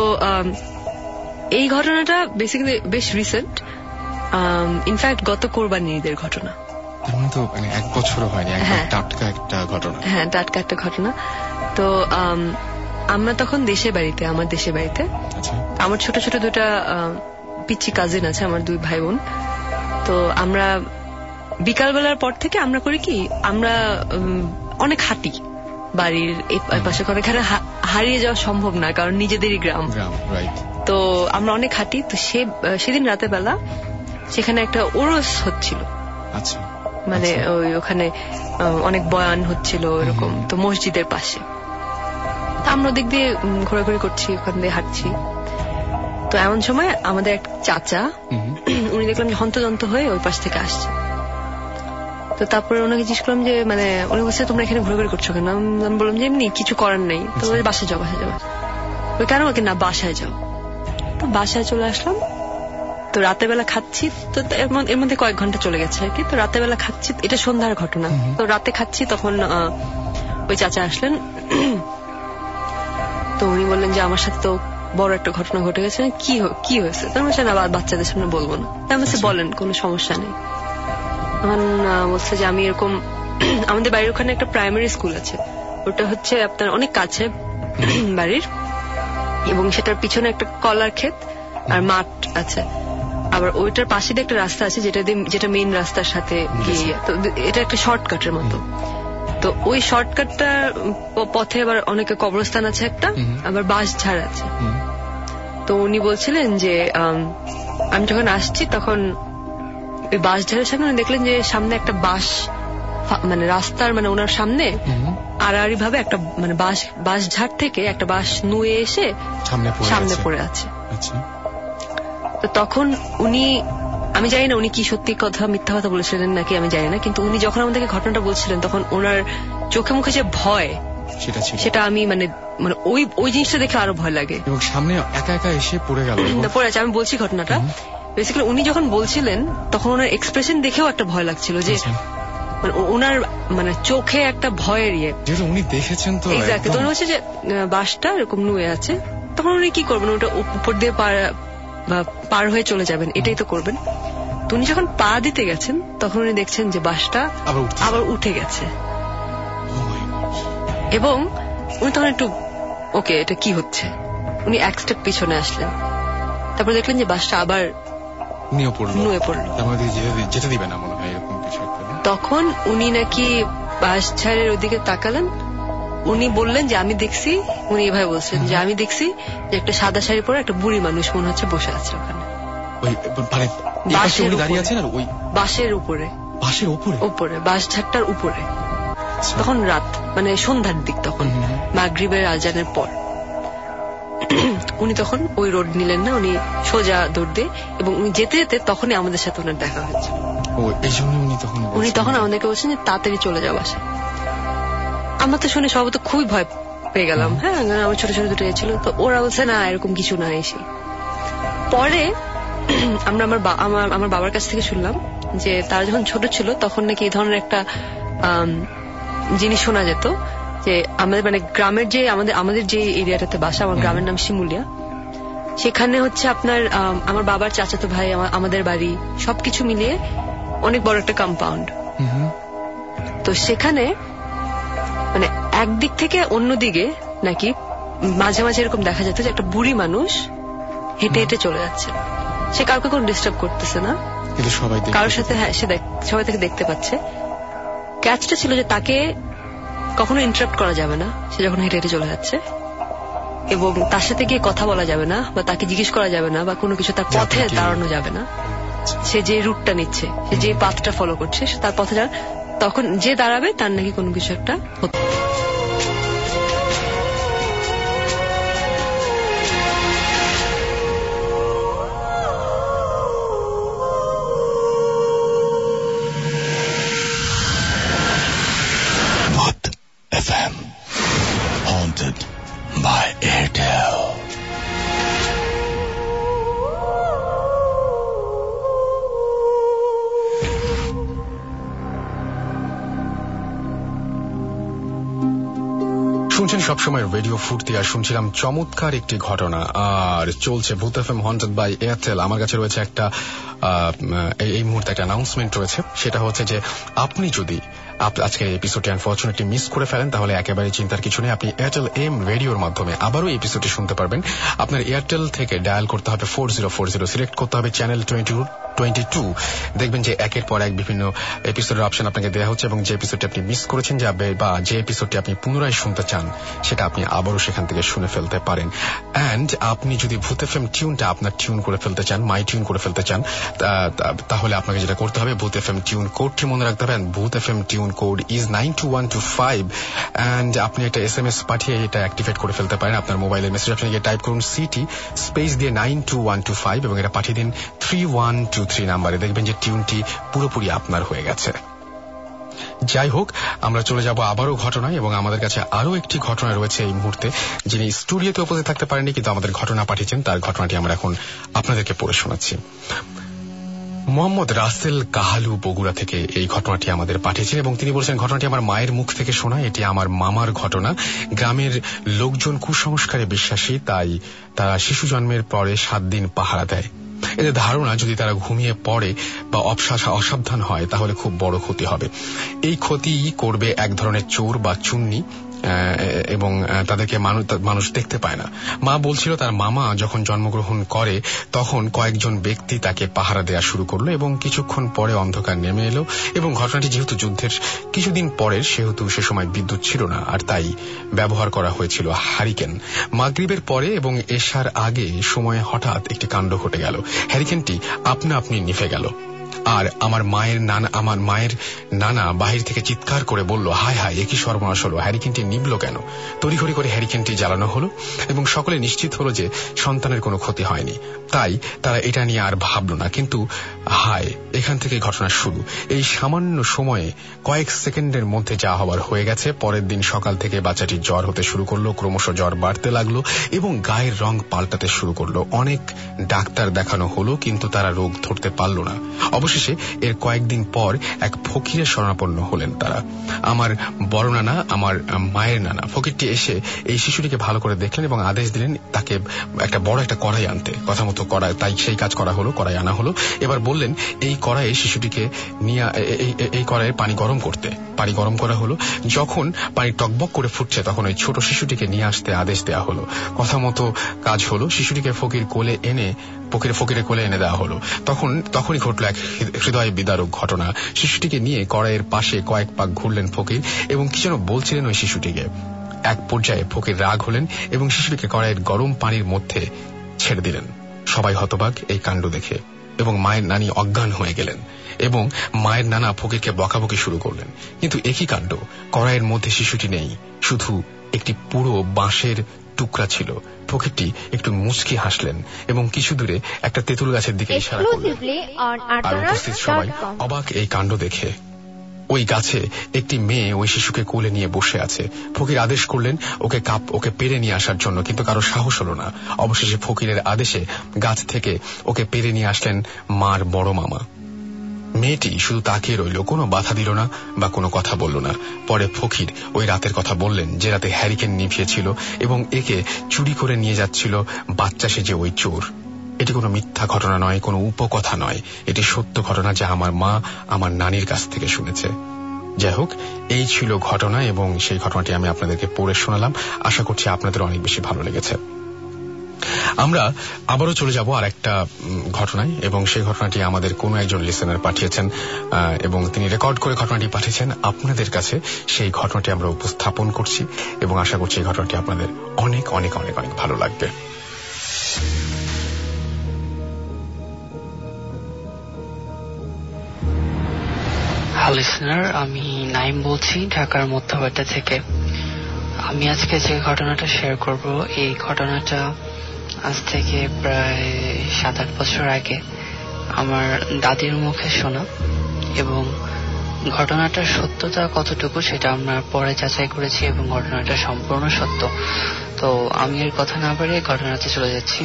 এই ঘটনাটা বেসিক্যালি বেশ রিসেন্ট, ইনফ্যাক্ট গত কোরবানির ঈদের ঘটনা। তো মানে 1 বছরও হয়নি, টাটকা একটা ঘটনা। হ্যাঁ, টাটকা একটা ঘটনা। তো আমরা তখন আমার দেশের বাড়িতে আমার ছোট ছোট 2টা পিচ্চি কাজিন আছে, আমার 2 ভাই বোন। তো আমরা বিকালবেলার পর থেকে আমরা করি কি, আমরা অনেক হাঁটি বাড়ির এই পাশে করে, এখানে হারিয়ে যাওয়া সম্ভব না কারণ নিজেদেরই গ্রাম। তো আমরা অনেক হাঁটি। তো সেদিন রাতের বেলা সেখানে একটা ওরস হচ্ছিল, মানে ওখানে অনেক বয়ান হচ্ছিল এরকম, তো মসজিদের পাশে। আমরা দিক দিয়ে ঘোরাঘুরি করছি, ওখান দিয়ে হাঁটছি। তো এমন সময় আমাদের এক চাচা, উনি দেখলাম যে হন্তদন্ত হয়ে ওই পাশ থেকে আসছে। তো তারপরে ওনাকে জিজ্ঞেস করলাম যে মানে উনি বলছে তোমরা এখানে ঘোরাঘুরি করছো কেন? আমি বললাম যে এমনি, কিছু করার নেই। তো বাসায় যাও। ওই কেন না, বাসায় যাও। তো বাসায় চলে আসলাম। তো রাতের বেলা খাচ্ছি, তো এর মধ্যে কয়েক ঘন্টা চলে গেছে আর কি। তো রাতের বেলা খাচ্ছি, এটা সন্ধ্যার ঘটনা। তো রাতে খাচ্ছি, তখন ওই চাচা আসলেন। তো উনি বললেন যে আমার সাথে তো বড় একটা ঘটনা ঘটে গেছে। কি হয়েছে? তার বলছে না, বাচ্চাদের সামনে বলবো না। তার বলছে বলেন, কোনো সমস্যা নেই। তখন বলছে যে আমি এরকম, আমাদের বাড়ির ওখানে একটা প্রাইমারি স্কুল আছে, ওটা হচ্ছে আপনার অনেক কাছে বাড়ির, এবং সেটার পিছনে একটা কলার ক্ষেত আর মাঠ আছে। আবার ওইটার পাশে দিয়ে একটা রাস্তা আছে যেটা মেইন রাস্তার সাথে গিয়ে, তো এটা একটা শর্টকাটের মতো। তো ওই শর্টকাটটার পথে আবার অনেকে কবরস্থান আছে একটা, আবার বাঁশঝাড় আছে। তো উনি বলছিলেন যে আমি যখন আসছি তখন ওই বাঁশঝাড়ের সামনে দেখলেন যে সামনে একটা বাঁশ, মানে রাস্তার মানে ওনার সামনে আড়াআড়ি ভাবে একটা মানে বাঁশঝাড় থেকে একটা বাঁশ নুয়ে এসে সামনে পড়ে আছে। তো তখন আমি জানি না উনি কি সত্যি কথা মিথ্যা কথা বলেছিলেন নাকি, আমি জানি না, কিন্তু উনি যখন আমাদেরকে ঘটনাটা বলছিলেন তখন ওনার চোখে মুখে যে ভয় সেটা আমি মানে ওই জিনিসটা দেখে আরো ভয় লাগে। এবং সামনে একা একা এসে পড়ে গেল, পড়ে আছে। আমি বলছি ঘটনাটা, বেসিক্যালি উনি যখন বলছিলেন তখন ওনার এক্সপ্রেশন দেখেও একটা ভয় লাগছিল, যে মানে ওনার মানে চোখে একটা ভয়ের ইয়ে, যেটা উনি দেখেছেন। তো এক্স্যাক্টলি। তখন হচ্ছে যে বাসটা এরকম নুয়ে আছে, তখন উনি কি করবেন, ওটা উপর দিয়ে পার হয়ে চলে যাবেন, এটাই তো করবেন। তো উনি যখন পা দিতে গেছেন তখন উনি দেখছেন যে বাসটা আবার উঠে গেছে, এবং উনি তখন একটু ওকে এটা কি হচ্ছে, উনি এক স্টেপ পিছনে আসলেন। তারপর দেখলেন যে বাসটা আবার নুয়ে পড়লো। যেতে দিবে না মনে হয় এরকম কিছু। তখন উনি নাকি বাঁশঝাড়ের ওদিকে তাকালেন, উনি বললেন যে আমি দেখছি, উনি এভাবে বলছেন যে আমি দেখছি যে একটা সাদা শাড়ি পরে একটা বুড়ি মানুষ মনে হচ্ছে বসে আছে ওখানে, বাঁশের উপরে, বাঁশঝাড়টার উপরে। তখন রাত, মানে সন্ধ্যার দিক, তখন মাগরিবের আজানের পর। উনি তখন ওই রোড নিলেন না, উনি সোজা দৌড় দিয়ে, এবং উনি যেতে যেতে তখনই আমাদের সাথে ওনার দেখা হয়েছে। উনি তখন আমাদেরকে বলছেন যে তাড়াতাড়ি চলে যাওয়া বাসায়। আমরা তো শুনে সবাই তো খুবই ভয় পেয়ে গেলাম। হ্যাঁ, আমার ছোট ছোট 2টা ছিল, তো ওরা বলছে না এরকম কিছু না। এসে পরে আমরা আমার বাবার কাছ থেকে শুনলাম যে তারা যখন ছোট ছিল তখন নাকি এই ধরনের একটা জিনিস শোনা যেত যে আমাদের মানে গ্রামের যে আমাদের যে এরিয়াটাতে বাসা, আমার গ্রামের নাম শিমুলিয়া, সেখানে হচ্ছে আপনার আমার বাবার চাচাতো ভাই, আমাদের বাড়ি সবকিছু মিলিয়ে অনেক বড় একটা কম্পাউন্ড। তো সেখানে মানে একদিক থেকে অন্যদিকে নাকি মাঝে মাঝে এরকম দেখা যেত যে একটা বুড়ি মানুষ হেঁটে হেঁটে চলে যাচ্ছে, সে কাউকে কোনো ডিস্টার্ব করতেছে না, কারোর সাথে, হ্যাঁ সে সবাই তাকে দেখতে পাচ্ছে। ক্যাচটা ছিল যে তাকে কখনো ইন্টারাপ্ট করা যাবে না সে যখন হেঁটে হেঁটে চলে যাচ্ছে, এবং তার সাথে গিয়ে কথা বলা যাবে না বা তাকে জিজ্ঞেস করা যাবে না বা কোনো কিছু তার পথে দাঁড়ানো যাবে না। সে যে রুটটা নিচ্ছে, সে যে পাথটা ফলো করছে তার পথে তখন যে দাঁড়াবে তার নাকি কোনো কিছু একটা হতো। FM Haunted by Airtel. শুনছেন সবসময় রেডিও ফুর্তি, আর শুনছিলাম চমৎকার একটি ঘটনা, আর চলছে ভূত এফএম হন্টেড বাই এয়ারটেল। আমার কাছে রয়েছে একটা এই মুহূর্তে একটা অ্যানাউন্সমেন্ট রয়েছে, সেটা হচ্ছে যে আপনি যদি আজকের এপিসোডটি আনফরচুনেটলি মিস করে ফেলেন তাহলে একেবারে চিন্তার কিছু নেই, আপনি এয়ারটেল এম রেডিওর মাধ্যমে আবারও এপিসোডটি শুনতে পারবেন। আপনার এয়ারটেল থেকে ডায়াল করতে হবে 4040, সিলেক্ট করতে হবে চ্যানেল 22, দেখবেন যে একের পর এক বিভিন্ন এপিসোডের অপশন আপনাকে দেওয়া হচ্ছে, এবং যে এপিসোডটি আপনি মিস করেছেন বা যে এপিসোডটি আপনি পুনরায় শুনতে চান সেটা আপনি আবারও সেখান থেকে শুনে ফেলতে পারেন। অ্যান্ড আপনি যদি ভূত এফএম টিউনটা আপনার টিউন করে ফেলতে চান, মাই টিউন করে ফেলতে চান, তাহলে আপনাকে যেটা করতে হবে ভূত এফএম টিউন কোডটি মনে রাখতে হবে। Bhoot FM tune code is 92125, and আপনি একটা SMS পাঠিয়ে এটা অ্যাক্টিভেট করে ফেলতে পারেন। আপনার মোবাইলের মেসেজ অপশনে গিয়ে টাইপ করুন সিটি স্পেস দিয়ে 92125 এবং এটা পাঠিয়ে দিন 3123 নাম্বারে, দেখবেন যে টিউনটি পুরোপুরি আপনার হয়ে গেছে। যাই হোক, আমরা চলে যাব আবারও ঘটনায়, এবং আমাদের কাছে আরো একটি ঘটনা রয়েছে এই মুহূর্তে। যিনি স্টুডিওতে উপস্থিত থাকতে পারেননি কিন্তু আমাদের ঘটনা পাঠিয়েছেন, তার ঘটনাটি আমরা এখন আপনাদেরকে পড়ে শোনাচ্ছি। মোহাম্মদ রাসেল কাহালু বগুড়া থেকে এই ঘটনাটি আমাদের পাঠিয়েছেন, এবং তিনি বলছেন ঘটনাটি আমার মায়ের মুখ থেকে শোনা, এটি আমার মামার ঘটনা। গ্রামের লোকজন কুসংস্কারে বিশ্বাসী, তাই তারা শিশু জন্মের পরে 7 দিন পাহারা দেয়। এদের ধারণা যদি তারা ঘুমিয়ে পড়ে বা অসাবধান হয় তাহলে খুব বড় ক্ষতি হবে। এই ক্ষতি করবে এক ধরনের চোর বা চুন্নি, এবং তাদেরকে মানুষ দেখতে পায় না। মা বলছিল তার মামা যখন জন্মগ্রহণ করে তখন কয়েকজন ব্যক্তি তাকে পাহারা দেওয়া শুরু করলো, এবং কিছুক্ষণ পরে অন্ধকার নেমে এলো, এবং ঘটনাটি যেহেতু যুদ্ধের কিছুদিন পরের সেহেতু সে সময় বিদ্যুৎ ছিল না, আর তাই ব্যবহার করা হয়েছিল হারিকেন। মাগরিবের পরে এবং এশার আগে সময়ে হঠাৎ একটি কাণ্ড ঘটে গেল। হ্যারিকেনটি আপনা আপনি নিভে গেল, আর আমার মায়ের নানা বাহির থেকে চিৎকার করে বলল, হায় হায়, একই সর্বনাশ হলো, হ্যারিকেনটি নিভল কেন? তড়িঘড়ি করে হ্যারিকেনটি জ্বালানো হলো, এবং সকলে নিশ্চিত হলো যে সন্তানের কোনো ক্ষতি হয়নি, তাই তারা এটা নিয়ে আর ভাবল না। কিন্তু হায়, এখান থেকে ঘটনা শুরু। এই সামান্য সময়ে কয়েক সেকেন্ডের মধ্যে যা হবার হয়ে গেছে। পরের দিন সকাল থেকে বাচ্চাটির জ্বর হতে শুরু করলো, ক্রমশ জ্বর বাড়তে লাগলো এবং গায়ের রং পাল্টাতে শুরু করলো। অনেক ডাক্তার দেখানো হলো কিন্তু তারা রোগ ধরতে পারল না। অবশেষে এর কয়েকদিন পর এক ফকিরের শরণাপন্ন হলেন তারা। আমার বড় নানা, আমার মায়ের নানা। ফকিরটি এসে এই শিশুটিকে ভালো করে দেখলেন এবং আদেশ দিলেন তাকে একটা বড় একটা কড়াই আনতে। কথা মতো কড়াই, তাই সেই কাজ করা হলো, কড়াই আনা হলো। এবার বললেন এই কড়াইয়ে শিশুটিকে নিয়ে এই কড়াইয়ে পানি গরম করতে। পানি গরম করা হলো। যখন পানি টকবক করে ফুটছে তখন ওই ছোট শিশুটিকে নিয়ে আসতে আদেশ দেওয়া হলো। কথা মতো কাজ হলো। শিশুটিকে ফকিরের কোলে এনে দেওয়া হলো। তখনই ঘটল এক হৃদয় বিদারক ঘটনা। শিশুটিকে নিয়ে কড়াইয়ের পাশে কয়েক পাক ঘুরলেন ফকির এবং কি যেন বলছিলেন ওই শিশুটিকে। এক পর্যায়ে ফকির রাগ হলেন এবং শিশুটিকে কড়াইয়ের গরম পানির মধ্যে ছেড়ে দিলেন। সবাই হতবাক এই কাণ্ড দেখে, এবং মায়ের নানি অজ্ঞান হয়ে গেলেন এবং মায়ের নানা ফকিরকে বকাবকি শুরু করলেন। কিন্তু একই কাণ্ড, কড়াইয়ের মধ্যে শিশুটি নেই, শুধু একটি পুরো বাঁশের টুকরা ছিল। ফকিরটি একটু মুচকি হাসলেন এবং কিছু দূরে একটা তেঁতুল গাছের দিকে ইশারা করলেন। আর উপস্থিত সবাই অবাক এই কাণ্ড দেখে। ওই গাছে একটি মেয়ে ওই শিশুকে কোলে নিয়ে বসে আছে। ফকির আদেশ করলেন ওকে পেরে নিয়ে আসার জন্য, কিন্তু কারো সাহস হলো না। অবশেষে ফকিরের আদেশে গাছ থেকে ওকে পেরে নিয়ে আসলেন মার বড় মামা। মেয়েটি শুধু তাকিয়ে রইল, কোনো বাধা দিল না বা কোনো কথা বলল না। পরে ফকির ওই রাতের কথা বললেন যে রাতে হ্যারিকেন নিভিয়েছিল এবং একে চুরি করে নিয়ে যাচ্ছিল বাচ্চা সেজে ওই চোর। এটি কোনো মিথ্যা ঘটনা নয়, কোনো উপকথা নয়, এটি সত্য ঘটনা যা আমার মা আমার নানির কাছ থেকে শুনেছে। যাই হোক, এই ছিল ঘটনা এবং সেই ঘটনাটি আমি আপনাদেরকে পড়ে শোনালাম। আশা করছি আপনাদের অনেক বেশি ভালো লেগেছে। আমরা আবারও চলে যাব আর একটা ঘটনায় এবং সেই ঘটনাটি আমাদের কোনো একজন লিসেনার পাঠিয়েছেন এবং তিনি রেকর্ড করে ঘটনাটি পাঠিয়েছেন আপনাদের কাছে। সেই ঘটনাটি আমরা উপস্থাপন করছি এবং আশা করছি এই ঘটনাটি আপনাদের অনেক অনেক অনেক অনেক ভালো লাগবে। লিসেনার, আমি নাইম বলছি ঢাকার মধ্যবাড্ডা থেকে। আমি আজকে যে ঘটনাটা শেয়ার করব, এই ঘটনাটা আজ থেকে প্রায় 7-8 বছর আগে আমার দাদির মুখে শোনা এবং ঘটনাটার সত্যতা কতটুকু সেটা আমরা পরে যাচাই করেছি এবং ঘটনাটা সম্পূর্ণ সত্য। তো আমি এর কথা না বাড়িয়ে ঘটনাতে চলে যাচ্ছি।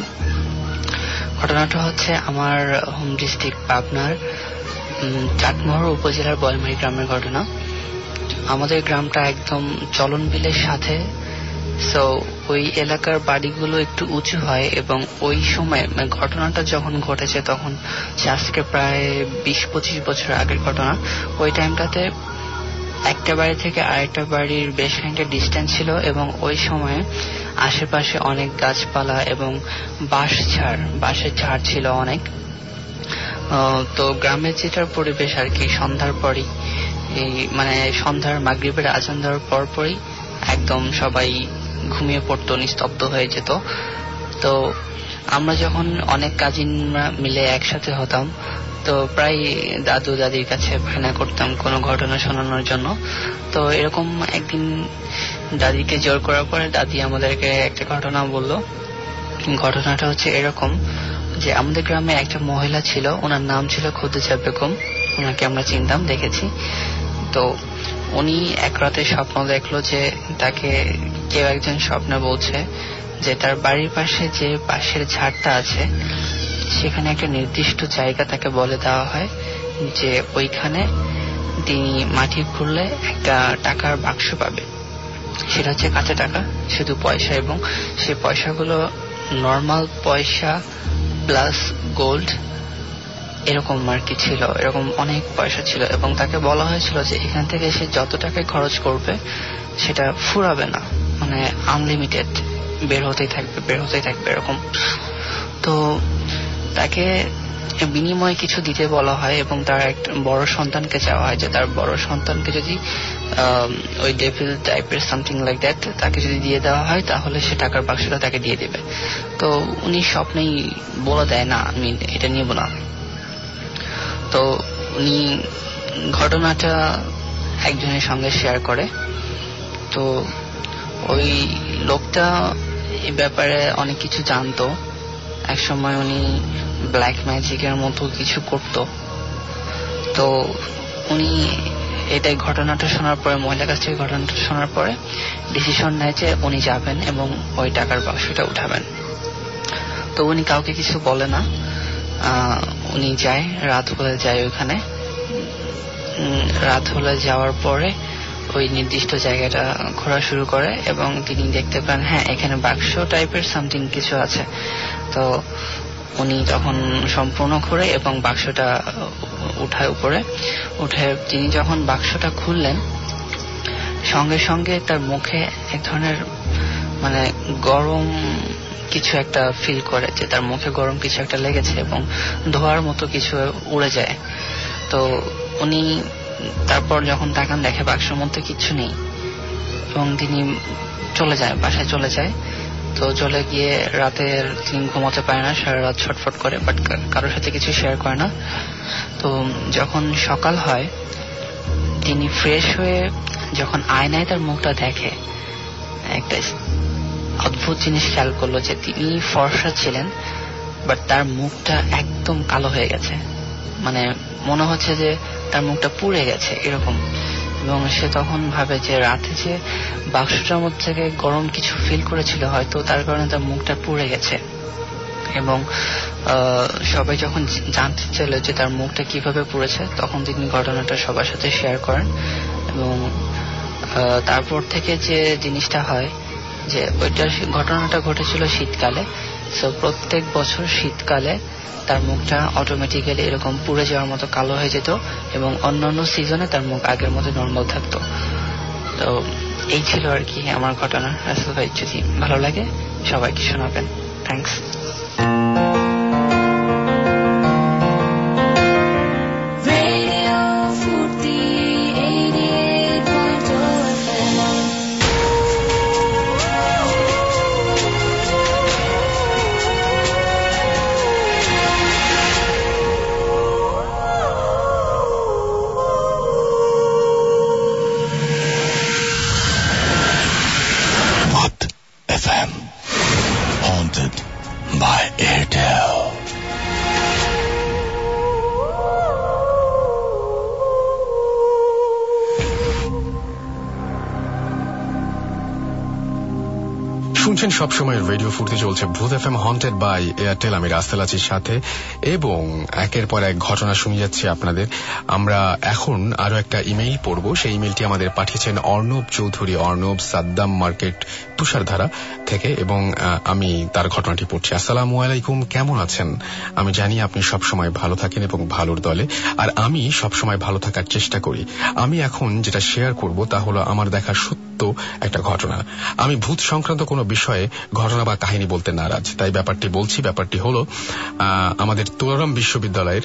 ঘটনাটা হচ্ছে আমার হোম ডিস্ট্রিক্ট পাবনার চাটমোহর উপজেলার বয়মারি গ্রামের ঘটনা। আমাদের গ্রামটা একদম চলন বিলের সাথে, সো ওই এলাকার বাড়িগুলো একটু উঁচু হয় এবং ওই সময় ঘটনাটা যখন ঘটেছে তখন আজকে প্রায় 20-25 বছর আগের ঘটনা। ওই টাইমটাতে একটা বাড়ি থেকে আরেকটা বাড়ির বেশ খানিকটা ডিস্টেন্স ছিল এবং ওই সময়ে আশেপাশে অনেক গাছপালা এবং বাঁশের ঝাড় ছিল অনেক। তো গ্রামের যেটার পরিবেশ আর কি, সন্ধ্যার পরই মানে সন্ধ্যার মাগরিবের আজান দেওয়ার পরপরই একদম সবাই ঘুমিয়ে পড়তো, নিস্তব্ধ হয়ে যেত। তো আমরা যখন অনেক কাজিনরা মিলে একসাথে হতাম তো প্রায় দাদু দাদির কাছে বায়না করতাম কোনো ঘটনা শোনানোর জন্য। তো এরকম একদিন দাদিকে জোর করার পরে দাদি আমাদেরকে একটা ঘটনা বলল। ঘটনাটা হচ্ছে এরকম যে আমাদের গ্রামে একটা মহিলা ছিল, ওনার নাম ছিল খদিজা বেগম। ওনাকে আমরা চিনতাম, দেখেছি। তো উনি এক রাতে স্বপ্ন দেখলো যে তাকে কেউ একজন স্বপ্নে বলছে যে তার বাড়ির পাশে যে পাশের ঝাড়টা আছে সেখানে একটা নির্দিষ্ট জায়গা তাকে বলে দেওয়া হয় যে ওইখানে তিনি মাটি খুললে একটা টাকার বাক্স পাবে। সেটা হচ্ছে কাঁচা টাকা, শুধু পয়সা, এবং সেই পয়সাগুলো নর্মাল পয়সা প্লাস গোল্ড এরকম আর কি ছিল, এরকম অনেক পয়সা ছিল। এবং তাকে বলা হয়েছিল যে এখান থেকে সে যত টাকায় খরচ করবে সেটা ফুরাবে না, মানে আনলিমিটেড, বের হতেই থাকবে এরকম। তো তাকে বিনিময়ে কিছু দিতে বলা হয় এবং তার একটা বড় সন্তানকে চাওয়া হয় যে তার বড় সন্তানকে যদি ওই ডেভিল টাইপের সামথিং লাইক দ্যাট তাকে যদি দিয়ে দেওয়া হয় তাহলে সে টাকার বাক্সটা তাকে দিয়ে দেবে। তো উনি স্বপ্নেই বলে দেয় না, আমি এটা নিব না। তো উনি ঘটনাটা একজনের সঙ্গে শেয়ার করে। তো ওই লোকটা এই ব্যাপারে অনেক কিছু জানতো। এক সময় উনি ব্ল্যাক ম্যাজিকের মতো কিছু করত। তো উনি এটাই ঘটনাটা শোনার পরে, মহিলার কাছ থেকে ঘটনাটা শোনার পরে ডিসিশন নেয় যে উনি যাবেন এবং ওই টাকার বাক্সটা উঠাবেন। তো উনি কাউকে কিছু বলে না, উনি যায়, রাত হলে যায় ওইখানে। রাত হলে যাওয়ার পরে ওই নির্দিষ্ট জায়গাটা ঘোরা শুরু করে এবং তিনি দেখতে পান হ্যাঁ এখানে বাক্স টাইপের সামথিং কিছু আছে। তো উনি তখন সম্পূর্ণ ঘুরে এবং বাক্সটা উঠায় উপরে। উঠে তিনি যখন বাক্সটা খুললেন সঙ্গে সঙ্গে তার মুখে এক ধরনের মানে গরম কিছু একটা ফিল করে, যে তার মুখে গরম কিছু একটা লেগেছে এবং ধোয়ার মতো কিছু উড়ে যায়। তো উনি তারপর যখন তাকান দেখে বাক্সের মধ্যে কিচ্ছু নেই এবং তিনি চলে যায়, বাসায় চলে যায়। তো চলে গিয়ে রাতের তিনি ঘুমাতে পারে না, সারা রাত ছটফট করে, বাট কারোর সাথে কিছু শেয়ার করে না। তো যখন সকাল হয় তিনি ফ্রেশ হয়ে যখন আয়নায় তার মুখটা দেখে একটা অদ্ভুত জিনিস খেয়াল করলো যে তিনি ফর্সা ছিলেন বাট তার মুখটা একদম কালো হয়ে গেছে, মানে মনে হচ্ছে যে তার মুখটা পুড়ে গেছে এরকম। এবং সে তখন ভাবে যে রাতে যে বাক্সটার মধ্যে থেকে গরম কিছু ফিল করেছিল হয়তো তার কারণে তার মুখটা পুড়ে গেছে। এবং সবাই যখন জানতে চাইল যে তার মুখটা কিভাবে পুড়েছে, তখন তিনি ঘটনাটা সবার সাথে শেয়ার করেন। এবং তারপর থেকে যে জিনিসটা হয় যে ওইটা ঘটনাটা ঘটেছিল শীতকালে, সো প্রত্যেক বছর শীতকালে তার মুখটা অটোমেটিক্যালি এরকম পুড়ে যাওয়ার মতো কালো হয়ে যেত, এবং অন্যান্য সিজনে তার মুখ আগের মতো নর্মাল থাকতো। তো এই ছিল আর কি আমার ঘটনা। রাসেল ভাই যদি ভালো লাগে সবাইকে শোনাবেন। Thanks. FM, haunted by Airtel. শুনছেন সবসময় রেডিও ফুর্তি, চলছে ভূত এফএম হন্টেড বাই এয়ারটেল। আমি রাসেল আছি সাথে, এবং একের পর এক ঘটনা শুনে যাচ্ছি আপনাদের। আমরা এখন আরো একটা ইমেইল পড়ব। সেই ইমেইলটি আমাদের পাঠিয়েছেন অর্ণব চৌধুরী, অর্ণব সাদ্দাম মার্কেট তুষারধারা থেকে, এবং আমি তার ঘটনাটি পড়ছি। আসসালামু আলাইকুম, কেমন আছেন? আমি জানি আপনি সবসময় ভালো থাকেন এবং ভালোর দলে, আর আমি সবসময় ভালো থাকার চেষ্টা করি। আমি এখন যেটা শেয়ার করব তা হলো আমার দেখা সত্য একটা ঘটনা। আমি ভূত সংক্রান্ত কোনো বিষয়ে ঘটনা বা কাহিনী বলতে নারাজ, তাই ব্যাপারটি বলছি। ব্যাপারটি হলো আমাদের তোরারাম বিশ্ববিদ্যালয়ের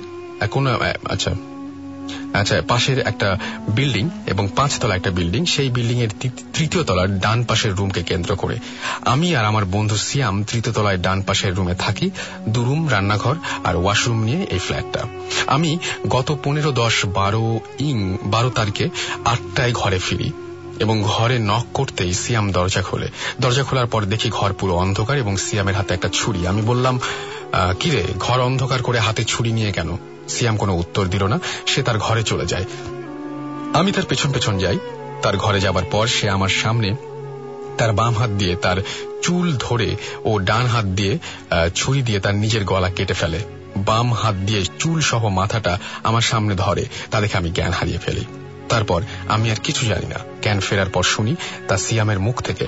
পাশের একটা বিল্ডিং এবং 5 তলা একটা বিল্ডিং। সেই বিল্ডিং এর 3য় তলার ডান পাশের রুমকে কেন্দ্র করে আমি আর আমার বন্ধু সিয়াম 3য় তলায় ডান পাশের রুমে থাকি। 2 রুম, রান্নাঘর আর ওয়াশরুম নিয়ে এই ফ্ল্যাটটা। আমি গত 15-10-12 তারিখে 8টায় ঘরে ফিরি এবং ঘরে নক করতেই সিয়াম দরজা খোলে। দরজা খোলার পর দেখি ঘর পুরো অন্ধকার এবং সিয়ামের হাতে একটা ছুরি। আমি বললাম, কিরে, ঘর অন্ধকার করে হাতে ছুরি নিয়ে কেন? সিয়াম কোনো উত্তর দিল না, সে তার ঘরে চলে যায়। আমি তার পেছন পেছন যাই। তার ঘরে যাবার পর সে আমার সামনে তার বাম হাত দিয়ে তার চুল ধরে ও ডান হাত দিয়ে ছুরি দিয়ে তার নিজের গলা কেটে ফেলে। বাম হাত দিয়ে চুল সহ মাথাটা আমার সামনে ধরে। তা দেখে আমি জ্ঞান হারিয়ে ফেলি। তারপর আমি আর কিছু জানি না। জ্ঞান ফেরার পর শুনি তা সিয়ামের মুখ থেকে।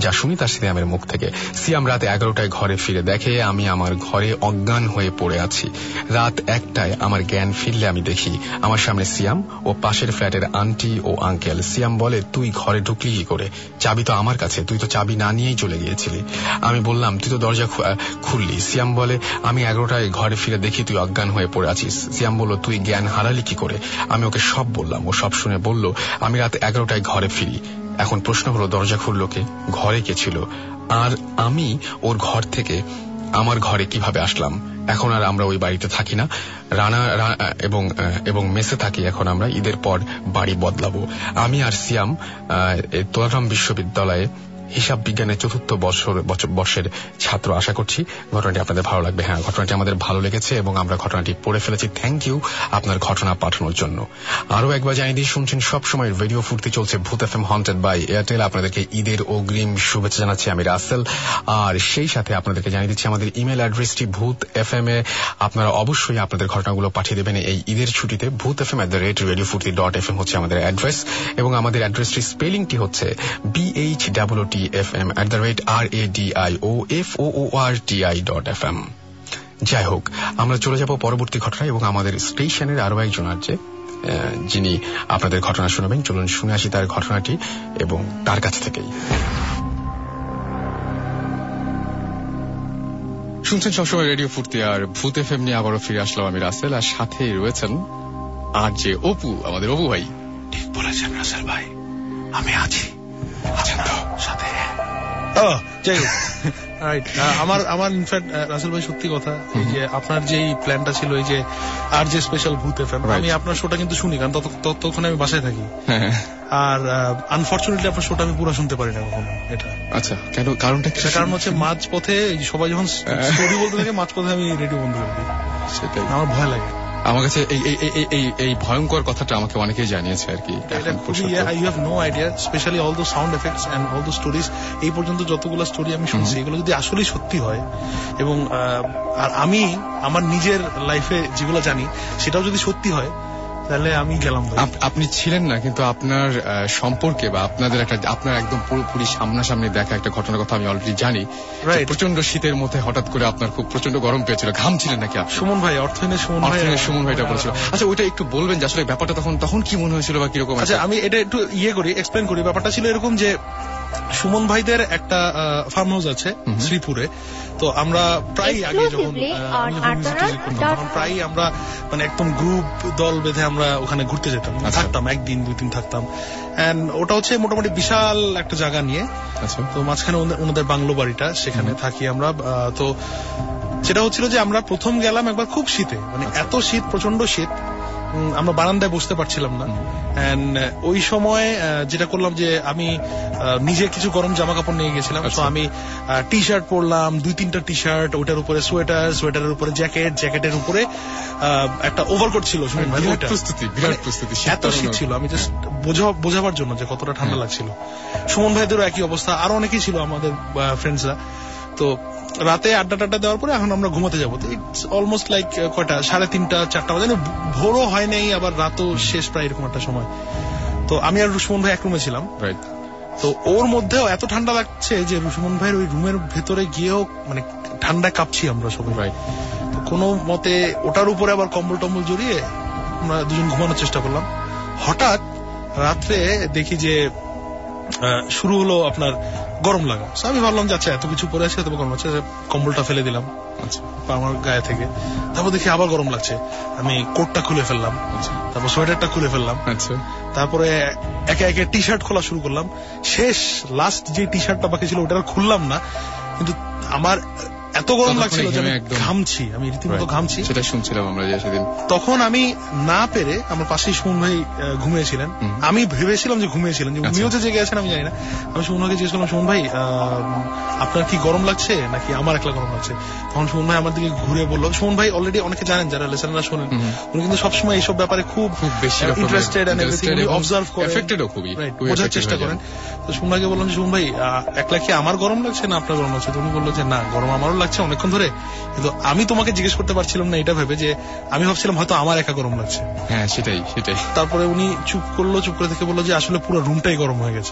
সিয়াম রাত 11টায় ঘরে ফিরে দেখে আমি আমার ঘরে অজ্ঞান হয়ে পড়ে আছি। রাত 1টায় আমার জ্ঞান ফিরলে আমি দেখি আমার সামনে সিয়াম ও পাশের ফ্ল্যাটের আন্টি ও আঙ্কেল। সিয়াম বলে, তুই ঘরে ঢুকলি কি করে? চাবি তো আমার কাছে, তুই তো চাবি না নিয়েই চলে গিয়েছিলি। আমি বললাম, তুই তো দরজা খুললি। সিয়াম বলে, আমি 11টায় ঘরে ফিরে দেখি তুই অজ্ঞান হয়ে পড়ে আছিস। সিয়াম বলল, তুই জ্ঞান হারালি কি করে? আমি ওকে সব বললাম। ও সব শুনে বলল, আমি রাত 11টায় ঘরে ফিরি। এখন প্রশ্ন হলো, দরজা খুললো কে? ঘরে কে ছিল? আর আমি ওর ঘর থেকে আমার ঘরে কিভাবে আসলাম? এখন আর আমরা ওই বাড়িতে থাকি না, এবং মেসে থাকি। এখন আমরা ঈদের পর বাড়ি বদলাবো। আমি আর সিয়াম তোরারাম বিশ্ববিদ্যালয়ে হিসাব বিজ্ঞানের 4র্থ বর্ষের ছাত্র। আশা করছি ঘটনাটি আপনাদের ভালো লাগবে। হ্যাঁ, ঘটনাটি আমাদের ভালো লেগেছে এবং আমরা ঘটনাটি পড়ে ফেলেছি। থ্যাংক ইউ আপনার ঘটনা পাঠানোর জন্য। আরো একবার জানিয়ে দিয়ে শুনছেন সবসময় রেডিও ফুর্তি, চলছে ভূত এফএম হন্টেড বাই এয়ারটেল। আপনাদেরকে ঈদের অগ্রিম শুভেচ্ছা জানাচ্ছি আমি রাসেল। আর সেই সাথে আপনাদেরকে জানিয়ে দিচ্ছি আমাদের ইমেল অ্যাড্রেসটি ভূত এফএম এ। আপনারা অবশ্যই আপনাদের ঘটনাগুলো পাঠিয়ে দেবেন এই ঈদের ছুটিতে। bhutfm@radiofurti.fm হচ্ছে আমাদের অ্যাড্রেস, এবং আমাদের অ্যাড্রেসটির স্পেলিংটি হচ্ছে BHTTFM@radioforti.fm। যাই হোক, আমরা চলে যাব পরবর্তী ঘটনায় এবং আমাদের স্টেশনের আরো একজন আছে যিনি আপনাদের ঘটনা শোনাবেন। চলুন শুনে আসি তার ঘটনাটি এবং তার কাছ থেকেই। শুনছেন সবসময় রেডিও ফুর্তি আর ভূত এফএম নিয়ে আবারও ফিরে আসলাম আমি রাসেল, আর সাথে রয়েছেন আর যে অপু, আমাদের অপু ভাই। ঠিক বলেছেন রাসেল ভাই, আমি আছি সাথে। আমার ইনফ্যাক্ট রাসেল ভাই সত্যি কথা, এই যে আপনার যে প্ল্যানটা ছিল, এই যে আর যে স্পেশাল ভূত এফএম, আমি আপনার শোটা কিন্তু শুনি, কারণ ততক্ষণে আমি বাসায় থাকি। আর আনফর্চুনেটলি আপনার শোটা আমি পুরো শুনতে পারি না কখনো। এটা আচ্ছা, কেন? কারণটা কি? কারণ হচ্ছে মাঝপথে সবাই যখন স্টোরি বলতে থাকে, মাঝপথে আমি রেডিও বন্ধ করে দিই। সেটাই আমার ভয় লাগে। আমার কাছে এই ভয়ঙ্কর কথাটা আমাকে অনেকেই জানিয়েছে আর কি। You have no idea, specially all the sound effects and all the stories. এই পর্যন্ত যতগুলো স্টোরি আমি শুনছি এগুলো যদি আসলেই সত্যি হয়, এবং আর আমি আমার নিজের লাইফে যেগুলো জানি সেটাও যদি সত্যি হয়, তাহলে আমি গেলাম। আপনি ছিলেন না, কিন্তু আপনার সম্পর্কে বা আপনার একদম পুরোপুরি সামনাসামনি দেখা একটা ঘটনার কথা আমি অলরেডি জানি। প্রচন্ড শীতের মধ্যে হঠাৎ করে আপনার খুব প্রচন্ড গরম পেয়েছিল, ঘামছিলেন নাকি? সুমন ভাই, অর্থহীনের সুমন ভাইটা বলেছিল। আচ্ছা, ওইটা একটু বলবেন যে আসলে ব্যাপারটা তখন কি মনে হয়েছিল বা কিরকম? আচ্ছা, আমি এটা একটু এক্সপ্লেন করি। ব্যাপারটা ছিল এরকম যে সুমন ভাইদের একটা ফার্ম হাউস আছে শ্রীপুরে। তো আমরা প্রায় আগে যখন প্রায় আমরা মানে একদম গ্রুপ দল বেঁধে আমরা ওখানে ঘুরতে যেতাম, থাকতাম একদিন 2 দিন থাকতাম। এন্ড ওটা হচ্ছে মোটামুটি বিশাল একটা জায়গা নিয়ে। তো মাঝখানে ওনাদের বাংলো বাড়িটা, সেখানে থাকি আমরা। তো সেটা হচ্ছিল যে আমরা প্রথম গেলাম একবার খুব শীতে, মানে এত শীত, প্রচন্ড শীত, আমরা বারান্দায় বসতে পারছিলাম না। এন্ড ওই সময় যেটা করলাম যে আমি নিজে কিছু গরম জামা কাপড় নিয়ে গেছিলাম। তো আমি টি শার্ট পরলাম, 2-3টা টি শার্ট, ওটার উপরে সোয়েটার, সোয়েটারের উপরে জ্যাকেট, জ্যাকেটের উপরে একটা ওভারকোট ছিল। প্রস্তুতি, এত শীত ছিল, আমি জাস্ট বোঝাবার জন্য যে কতটা ঠান্ডা লাগছিল। সুমন ভাইদেরও একই অবস্থা, আরো অনেকেই ছিল আমাদের ফ্রেন্ডসরা। তো রাতে আড্ডা দেওয়ার পরে এখন আমরা ঘুমাতে যাবো। ইটস অলমোস্ট লাইক কয়টা, 3:30-4টা বাজে, ভোরও হয় নাই, আবার রাতও শেষ প্রায় এরকম একটা সময়। তো আমি আর সুমন ভাই এক রুমে ছিলাম। তো ওর মধ্যেও এত ঠান্ডা লাগছে যে সুমন ভাইয়ের ওই রুমের ভেতরে গিয়েও মানে ঠান্ডায় কাঁপছি আমরা সবাই। তো কোনো মতে ওটার উপরে আবার কম্বল টম্বল জড়িয়ে আমরা দুজন ঘুমানোর চেষ্টা করলাম। হঠাৎ রাত্রে দেখি যে শুরু হলো আপনার গরম লাগা। আমি ভাবলাম যে আচ্ছা, এত কিছু পরে আছে, তবে গরম লাগছে, কম্বলটা ফেলে দিলাম আমার গায়ে থেকে। তারপর দেখি আবার গরম লাগছে, আমি কোটটা খুলে ফেললাম, তারপর সোয়েটারটা খুলে ফেললাম, তারপরে একে একে টি শার্ট খোলা শুরু করলাম। লাস্ট যে টি শার্টটা বাকি ছিল ওটা খুললাম না, কিন্তু আমার এত গরম লাগছিল যে আমি ঘামছি, আমি রীতিমতো ঘামছি। সেটা শুনছিলাম আমরা সেদিন। তখন আমি না পেরে, আমার পাশেই সুমন ভাই ঘুমিয়েছিলেন, আমি ভেবেছিলাম যে ঘুমিয়েছিলেন, যে উনিও যে জেগে আছেন আমি জানি না। আমি সুমন ভাইকে জিজ্ঞেস করলাম, সুমন ভাই আপনার কি গরম লাগছে নাকি আমার একলা গরম লাগছে? তখন সুমন ভাই আমার দিকে ঘুরে বললো, সুমন ভাই অলরেডি অনেকে জানেন যারা লিসেনাররা শোনেন, উনি কিন্তু সবসময় এইসব ব্যাপারে খুব বেশি ইন্টারেস্টেড এন্ড এভরিথিং, উনি অবজার্ভ করেন, বোঝার চেষ্টা করেন। তো সুমন ভাইকে বললাম, সুমন ভাই একলা কি আমার গরম লাগছে না আপনার গরম লাগছে? উনি বললো যে না, গরম আমারও লাগছে অনেকক্ষণ ধরে, কিন্তু আমি তোমাকে জিজ্ঞেস করতে পারছিলাম না এটা ভেবে যে আমি ভাবছিলাম হয়তো আমার একা গরম লাগছে। হ্যাঁ, সেটাই। তারপরে উনি চুপ করে থেকে বললো যে আসলে পুরো রুমটাই গরম হয়ে গেছে,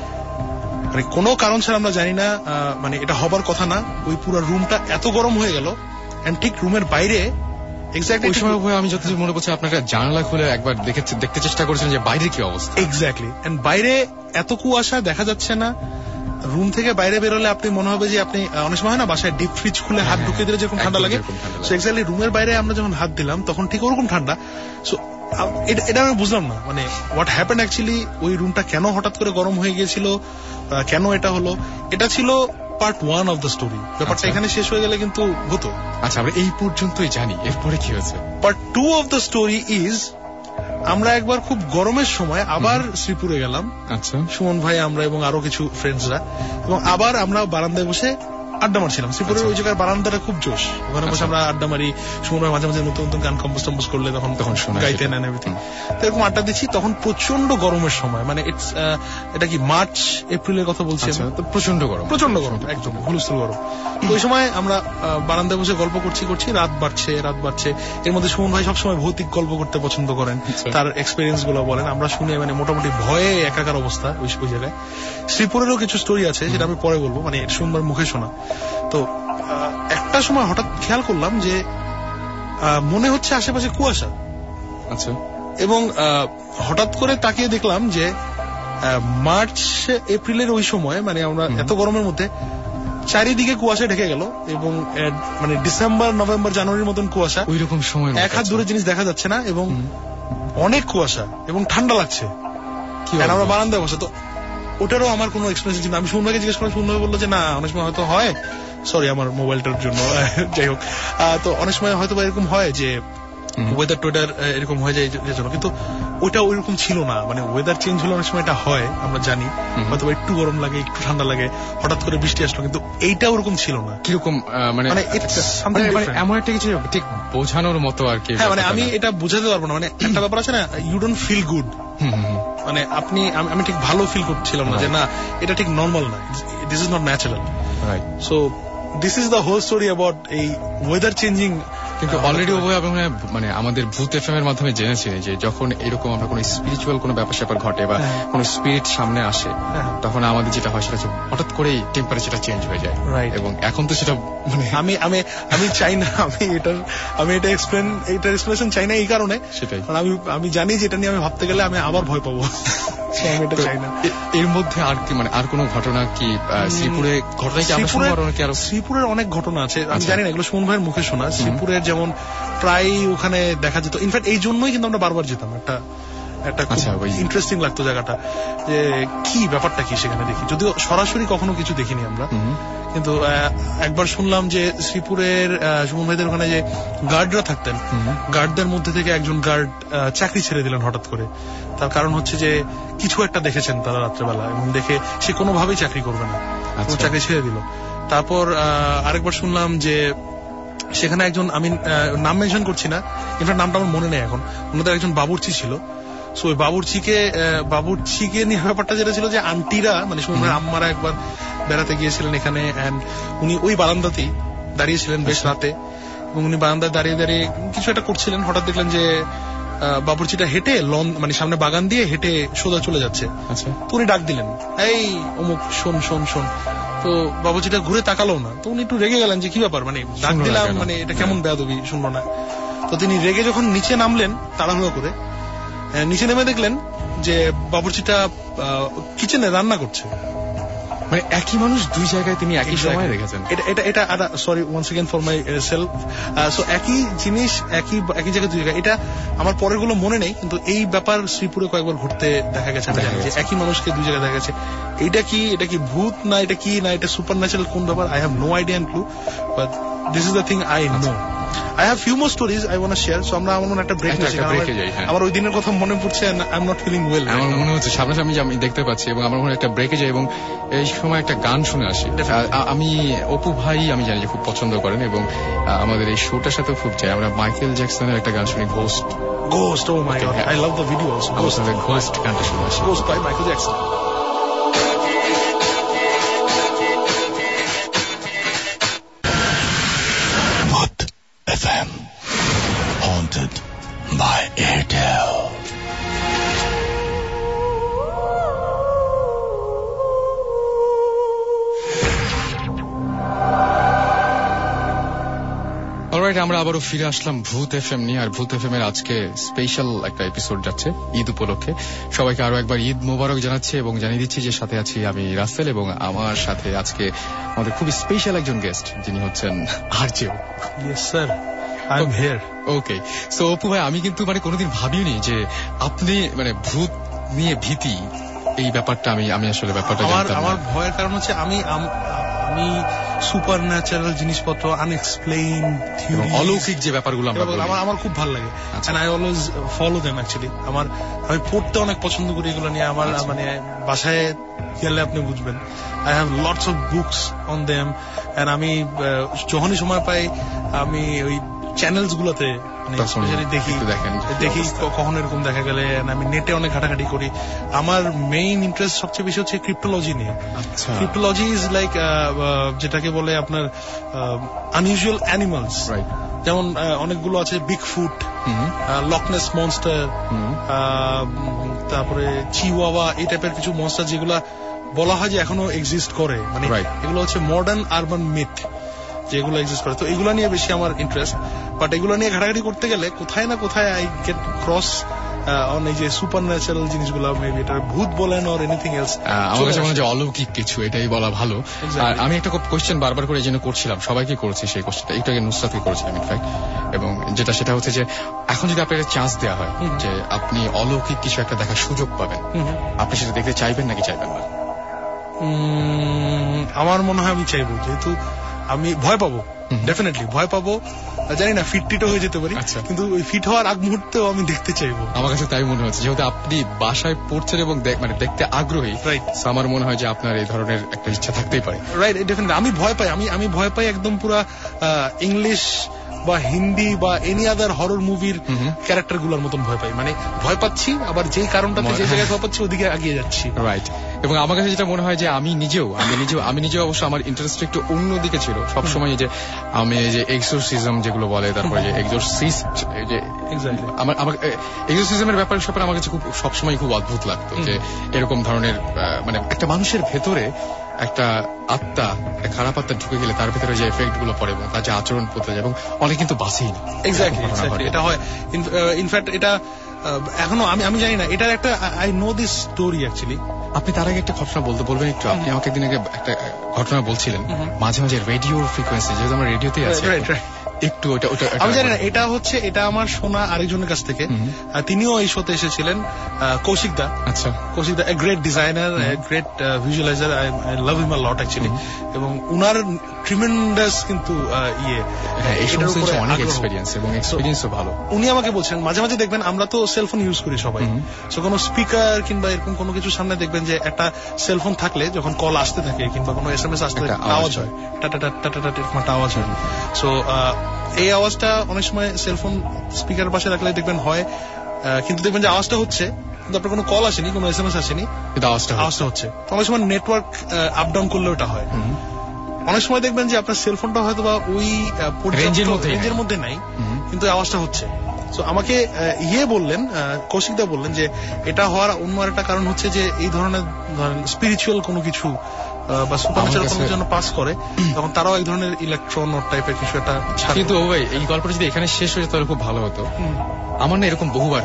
মানে কোনো কারণ ছাড়া আমরা জানি না, মানে এটা হবার কথা না, ওই পুরো রুমটা এত গরম হয়ে গেল। এন্ড ঠিক রুমের বাইরে এক্স্যাক্টলি ওই সময় আমি যতদূর মনে করছি আপনারা জানালা খুলে একবার দেখতে চেষ্টা করেছেন যে বাইরে কি অবস্থা। এক্স্যাক্টলি, এন্ড বাইরে এত কুয়াশা, দেখা যাচ্ছে না। রুম থেকে বাইরে বেরোলে আপনি মনে হবে যে আপনি অনেক সময় হয় না, বাসায় ডিপ ফ্রিজ খুলে হাত ঢুকিয়ে দিলে যেরকম ঠান্ডা লাগে, এক্স্যাক্টলি রুমের বাইরে আমরা যখন হাত দিলাম তখন ঠিক ওরকম ঠান্ডা। সো এটা আমি বুঝলাম না, মানে হোয়াট হ্যাপেন্ড অ্যাকচুয়ালি, ওই রুমটা কেন হঠাৎ করে গরম হয়ে গিয়েছিল, কেন এটা হলো। এটা ছিল পার্ট 1 অফ দ্য স্টোরি। ব্যাপারটা এখানে শেষ হয়ে গেলে কিন্তু হতো। আচ্ছা, আমরা এই পর্যন্তই জানি, এরপরে কি হয়েছে? Part 2 of the story is, আমরা একবার খুব গরমের সময় আবার শ্রীপুরে গেলাম। আচ্ছা, সুমন ভাই, আমরা এবং আরো কিছু ফ্রেন্ডসরা, এবং আবার আমরা বারান্দায় বসে আড্ডা মারছিলাম। শ্রীপুরের ওই জায়গার বারান্দাটা খুব জোশ, ওখানে বসে আমরা আড্ডা মারি। সুমন ভাই মাঝে মাঝে নতুন গান কম্পোজ করলে তখন গাইতেন এন্ড এভরিথিং। তো এরকম আড্ডা দিচ্ছি, তখন প্রচন্ড গরমের সময়, মানে এটা কি মার্চ এপ্রিলের কথা বলছি, প্রচন্ড গরম, একদম হুলস্থুল গরম। তো ওই সময় আমরা বারান্দায় বসে গল্প করছি, রাত বাড়ছে। এর মধ্যে সুমন ভাই সবসময় ভৌতিক গল্প করতে পছন্দ করেন, তার এক্সপিরিয়েন্স গুলো বলেন, আমরা শুনে মানে মোটামুটি ভয়ে একাকার অবস্থা ওই জায়গায়। শ্রীপুরেরও কিছু স্টোরি আছে, সেটা আমি পরে বলবো, মানে সুন্দর মুখে শোনা। তো একটা সময় হঠাৎ খেয়াল করলাম যে মনে হচ্ছে আশেপাশে কুয়াশা। আচ্ছা, এবং হঠাৎ করে তাকিয়ে দেখলাম যে মার্চ এপ্রিলের ওই সময়, মানে আমরা এত গরমের মধ্যে চারিদিকে কুয়াশা ঢেকে গেল, এবং মানে ডিসেম্বর, নভেম্বর, জানুয়ারির মতন কুয়াশা, ওই রকম সময় এক হাত দূরের জিনিস দেখা যাচ্ছে না, এবং অনেক কুয়াশা এবং ঠান্ডা লাগছে। আমরা বারান্দায় বসে, তো ওটারও আমার কোনো এক্সপিরিয়েন্স ছিল না। আমি সুমন ভাইকে জিজ্ঞেস করলাম, সুমন ভাই বললো যে না, অনেক সময় হয়তো হয়, সরি আমার মোবাইলটার জন্য, যাই হোক, তো অনেক সময় হয়তো এরকম হয় যে ওয়েদার টোয়েদার এরকম হয়ে যায় যে জন্য, কিন্তু ওইটা ওইরকম ছিল না। মানে ওয়েদার চেঞ্জ হলে অনেক সময় এটা হয়, আমরা জানি, হয়তো একটু গরম লাগে, একটু ঠান্ডা লাগে, হঠাৎ করে বৃষ্টি আসলো, কিন্তু এইটা ওরকম ছিল না। কিরকম মানে এমন একটা কিছু ঠিক বোঝানোর মতো আর কি। হ্যাঁ, মানে আমি এটা বোঝাতে পারবো না। মানে একটা ব্যাপার আছে না, ইউ ডোন্ট ফিল গুড, মানে আমি ঠিক ভালো ফিল করছিলাম না, যে না এটা ঠিক নর্মাল না, this is not natural. So this is the whole story about এই ওয়েদার চেঞ্জিং। কিন্তু অলরেডি মানে আমাদের ভূত এফএম এর মাধ্যমে জেনেছি যে যখন এরকম আমরা কোনো স্পিরিচুয়াল কোনো ব্যাপার স্যাপার ঘটে বা কোনো স্পিরিট সামনে আসে, তখন আমাদের যেটা হয় সেটা হঠাৎ করেই টেম্পারেচারটা চেঞ্জ হয়ে যায়। এবং এখন তো সেটা মানে আমি চাই না, আমি এটা এক্সপ্লেনেশন চাই না এই কারণে, সেটাই আমি জানি যে এটা নিয়ে আমি ভাবতে গেলে আমি আবার ভয় পাবো। এর মধ্যে আর কি মানে আর কোন ঘটনা কি শ্রীপুরে ঘটনা? শ্রীপুরের অনেক ঘটনা আছে, আমি জানি না, এগুলো সুমন ভাইয়ের মুখে শোনা। শ্রীপুরের যেমন প্রায় ওখানে দেখা যেত, ইনফ্যাক্ট এই জন্যই কিন্তু আমরা বারবার যেতাম, একটা ইন্টারেস্টিং লাগতো জায়গাটা, যে কি ব্যাপারটা কি সেখানে দেখি, যদিও সরাসরি কখনো কিছু দেখিনি আমরা। কিন্তু একবার শুনলাম যে শ্রীপুরের সুমন ভাইদের ওখানে যে গার্ডরা থাকতেন, গার্ডদের মধ্যে থেকে একজন গার্ড চাকরি ছেড়ে দিলেন হঠাৎ করে। তার কারণ হচ্ছে যে কিছু একটা দেখেছেন তারা রাত্রেবেলা, এবং দেখে সে কোনোভাবেই চাকরি করবে না, চাকরি ছেড়ে দিল। তারপর আরেকবার শুনলাম যে সেখানে একজন, আমি নাম মেনশন করছি না, ইনফ্যাক্ট নামটা আমার মনে নেই এখন, ওনাদের একজন বাবুর্চি ছিল। সো ওই বাবুর্চিকে নিয়ে ব্যাপারটা যেটা ছিল যে আন্টিরা, মানে সুমনের আম্মারা একবার বেড়াতে গিয়েছিলেন এখানে, এন্ড উনি ওই বারান্দাতেই দাঁড়িয়েছিলেন বেশ রাতে, এবং উনি বারান্দায় দাঁড়িয়ে দাঁড়িয়ে কিছু একটা করছিলেন। হঠাৎ দেখলেন যে বাবুর্চিটা হেঁটে মানে সামনে বাগান দিয়ে হেঁটে সোজা চলে যাচ্ছে। তো উনি ডাক দিলেন, এই অমুক শোন শোন শোন। তো বাবুর্চিটা ঘুরে তাকালো না। তো উনি একটু রেগে গেলেন যে কি ব্যাপার, মানে ডাক দিলাম, মানে এটা কেমন বেয়াদবি, শুনলো না। তো তিনি রেগে যখন নিচে নামলেন তাড়াহুড়ো করে, নিচে নেমে দেখলেন যে বাবুর্চিটা কিচেনে রান্না করছে। মানে একই মানুষ দুই জায়গায় তিনি একই সময় রেখেছেন। এটা sorry once again for myself. So একই জিনিস একই জায়গায় দুই জায়গায়, এটা আমার পরের গুলো মনে নেই, কিন্তু এই ব্যাপার শ্রীপুরে কয়েকবার ঘুরতে দেখা গেছে, যে একই মানুষকে দুই জায়গায় দেখা গেছে। এটা কি ভূত না, এটা কি না, এটা সুপার ন্যাচারাল কোন ব্যাপার, I have no idea and clue, but this is the thing I know. I have few more stories I want to share. So আমরা আমার একটা ব্রেক নিচ্ছি, আমার ওই দিনের কথা মনে পড়ছে, and I'm not feeling well. আমার মনে হচ্ছে সামনাসামনি আমি দেখতে পাচ্ছি, এবং আমার মনে একটা ব্রেকে যাই এবং এই সময় একটা গান শুনে আসি। আমি অপু ভাই আমি জানি যে খুব পছন্দ করেন, এবং আমাদের এই শোটার সাথে খুব চাই। আমরা মাইকেল জ্যাকসনের একটা গান শুনি, ghost. Oh my god, I love the video also. Ghost গানটা শুনে আসি, Ghost by Michael Jackson. FM haunted by Airtel. Alright, আমরা আবারও ফিরে আসলাম ভূত এফএম নিয়ে। আর ভূত এফএম এর আজকে স্পেশাল একটা এপিসোড যাচ্ছে ঈদ উপলক্ষে। সবাইকে আরো একবার ঈদ মোবারক জানাচ্ছি, এবং জানিয়ে দিচ্ছি যে সাথে আছি আমি রাসেল, এবং আমার সাথে আজকে আমাদের খুবই স্পেশাল একজন গেস্ট, যিনি হচ্ছেন RJ. Yes sir, I'm here. Okay, so Apu ভাই, আমি কিন্তু মানে কোনোদিন ভাবিনি যে আপনি মানে ভূত নিয়ে ভীতি এই ব্যাপারটা আমি আসলে ব্যাপারটা আমার ভয়ের কারণ হচ্ছে আমি সুপার ন্যাচারাল জিনিসপত্র, আনএক্সপ্লেইন থিওরি, অলৌকিক যে ব্যাপারগুলো আমার খুব ভালো লাগে, and I always follow them. Actually আমি পড়তে অনেক পছন্দ করি এগুলো নিয়ে। আমার মানে বাসায় গেলে আপনি বুঝবেন, I have lots of books on them, and আমি যখনই সময় পাই আমি ওই চ্যানেলস গুলোতে দেখি কখনো এরকম দেখা গেলে। আমি নেটে অনেক ঘাটাঘাটি করি। আমার মেইন ইন্টারেস্ট সবচেয়ে বেশি হচ্ছে ক্রিপ্টোলজি নিয়ে। ক্রিপ্টোলজি ইজ লাইক যেটাকে বলে আপনার আনইউজুয়াল অ্যানিমালস, যেমন অনেকগুলো আছে, বিগফুট, লকনেস মনস্টার, তারপরে চিওয়াওয়া, এই টাইপের কিছু মনস্টার যেগুলা বলা হয় যে এখনো এক্সিস্ট করে। মানে এগুলো হচ্ছে মডার্ন আরবান মিথ যেগুলো এক্সিস্ট করে। তো এগুলো নিয়ে বেশি আমার ইন্টারেস্ট, বাট এগুলো নিয়ে ঘাটাঘাটি করতে গেলে কোথায় না কোথায় আই গেট ক্রস অন এই যে সুপার ন্যাচারাল জিনিসগুলো, মেবি এটা ভূত বলেন অর এনিথিং এলস। আমার কাছে মনে হয় যে অলৌকিক কিছু, এটাই বলা ভালো। আর আমি একটা কোয়েশ্চেন বারবার করে এই জন্য করছিলাম, সবাইকে করেছি সেই কোয়েশ্চেনটা, এইটাকে নুসরাতকে করেছিলাম ইনফ্যাক্ট, এবং সেটা হচ্ছে যে এখন যদি আপনাকে চান্স দেওয়া হয় যে আপনি অলৌকিক কিছু একটা দেখার সুযোগ পাবেন, আপনি সেটা দেখতে চাইবেন নাকি চাইবেন না? আমার মনে হয় আমি চাইবো, যেহেতু আমি ভয় পাবো, ডেফিনেটলি ভয় পাবো, জানি না ফিট টিটও হয়ে যেতে পারি, কিন্তু ওই ফিট হওয়ার আগ মুহূর্তেও আমি দেখতে চাইবো। আমার কাছে তাই মনে হচ্ছে, যেহেতু আপনি বাসায় পড়ছেন এবং মানে দেখতে আগ্রহী, রাইট, আমার মনে হয় যে আপনার এই ধরনের একটা ইচ্ছা থাকতেই পারে। রাইট, ডেফিনেটলি আমি ভয় পাই, আমি ভয় পাই একদম পুরা ইংলিশ বা হিন্দি বা এনি আদার হরর মুভির ক্যারেক্টার গুলোর মতন ভয় পাই, মানে ভয় পাচ্ছি আবার যেই কারণটাতে যে জায়গায় ভয় পাচ্ছি ওদিকে এগিয়ে যাচ্ছি। রাইট, এবং আমার কাছে যেটা মনে হয় যে আমি নিজেও অবশ্য আমার ইন্টারেস্ট একটু অন্যদিকে ছিল সবসময়, যে আমি যে এক্সোরসিজম যেগুলো বলে, তারপরে যে এক্সোরসিস্ট, যে আমার এক্সোরসিজমের ব্যাপারে আমার কাছে খুব সবসময় খুব অদ্ভুত লাগতো, যে এরকম ধরনের মানে একটা মানুষের ভেতরে একটা আত্মা, খারাপ আত্মা ঢুকে গেলে তার ভেতরে যে এফেক্ট গুলো পড়ে এবং তার যে আচরণ বদলে যায়, এবং অনেক কিন্তু বাঁচেই না। এক্স্যাক্টলি, এটা হয়। ইনফ্যাক্ট এটা এখনো আমি জানি না, এটার একটা I know this story actually. আপনি তার আগে একটা ঘটনা বলবেন একটু? আপনি আমাকে একদিন আগে একটা ঘটনা বলছিলেন, মাঝে মাঝে রেডিওর ফ্রিকোয়েন্সি, যেহেতু আমরা রেডিওতেই আছি, একটু ওটা আমি জানি না। এটা আমার শোনা আরেকজনের কাছ থেকে, তিনিও এই শোতে এসেছিলেন, কৌশিক দা। আচ্ছা, Koushik da a great designer, great visualizer, I love him a lot actually, এবং উনার ট্রিমেন্ডাস কিন্তু এটার উপরে অনেক এক্সপেরিয়েন্স এবং এক্সপেরিয়েন্সও ভালো। উনি আমাকে বলছেন মাঝে মাঝে দেখবেন আমরা তো সেলফোন ইউজ করি সবাই, সো কোনো স্পিকার কিংবা এরকম কোনো কিছু সামনে দেখবেন যে একটা সেলফোন থাকলে যখন কল আসতে থাকে কিংবা কোনো SMS আসতে থাকে আওয়াজ হয়, টাটা এরকম একটা আওয়াজ হয়। সো এই আওয়াজটা অনেক সময় সেলফোন স্পিকারের পাশে রাখলে দেখবেন হয়, কিন্তু দেখবেন যে আওয়াজটা হচ্ছে কিন্তু আপনার কোনো কল আসেনি, কোনো SMS আসেনি, কিন্তু আওয়াজটা হচ্ছে। তো অনেক সময় নেটওয়ার্ক আপ ডাউন করলে ওটা হয়। অনেক সময় দেখবেন যে আপনার সেলফোনটা হয়তো বা ওই রেঞ্জের মধ্যে নাই, কিন্তু আওয়াজটা হচ্ছে। তো আমাকে বললেন, কৌশিকদা বললেন যে এটা হওয়ার অন্য একটা কারণ হচ্ছে যে এই ধরনের স্পিরিচুয়াল কোনো কিছু বা সুপারন্যাচারাল কোনো জন্য পাস করে, তখন তারাও এক ধরনের ইলেকট্রন টাইপের কিছু একটা। কিন্তু ভাই এই গল্পটা যদি এখানে শেষ হয়ে যেত তাহলে খুব ভালো হতো। আমার না এরকম বহুবার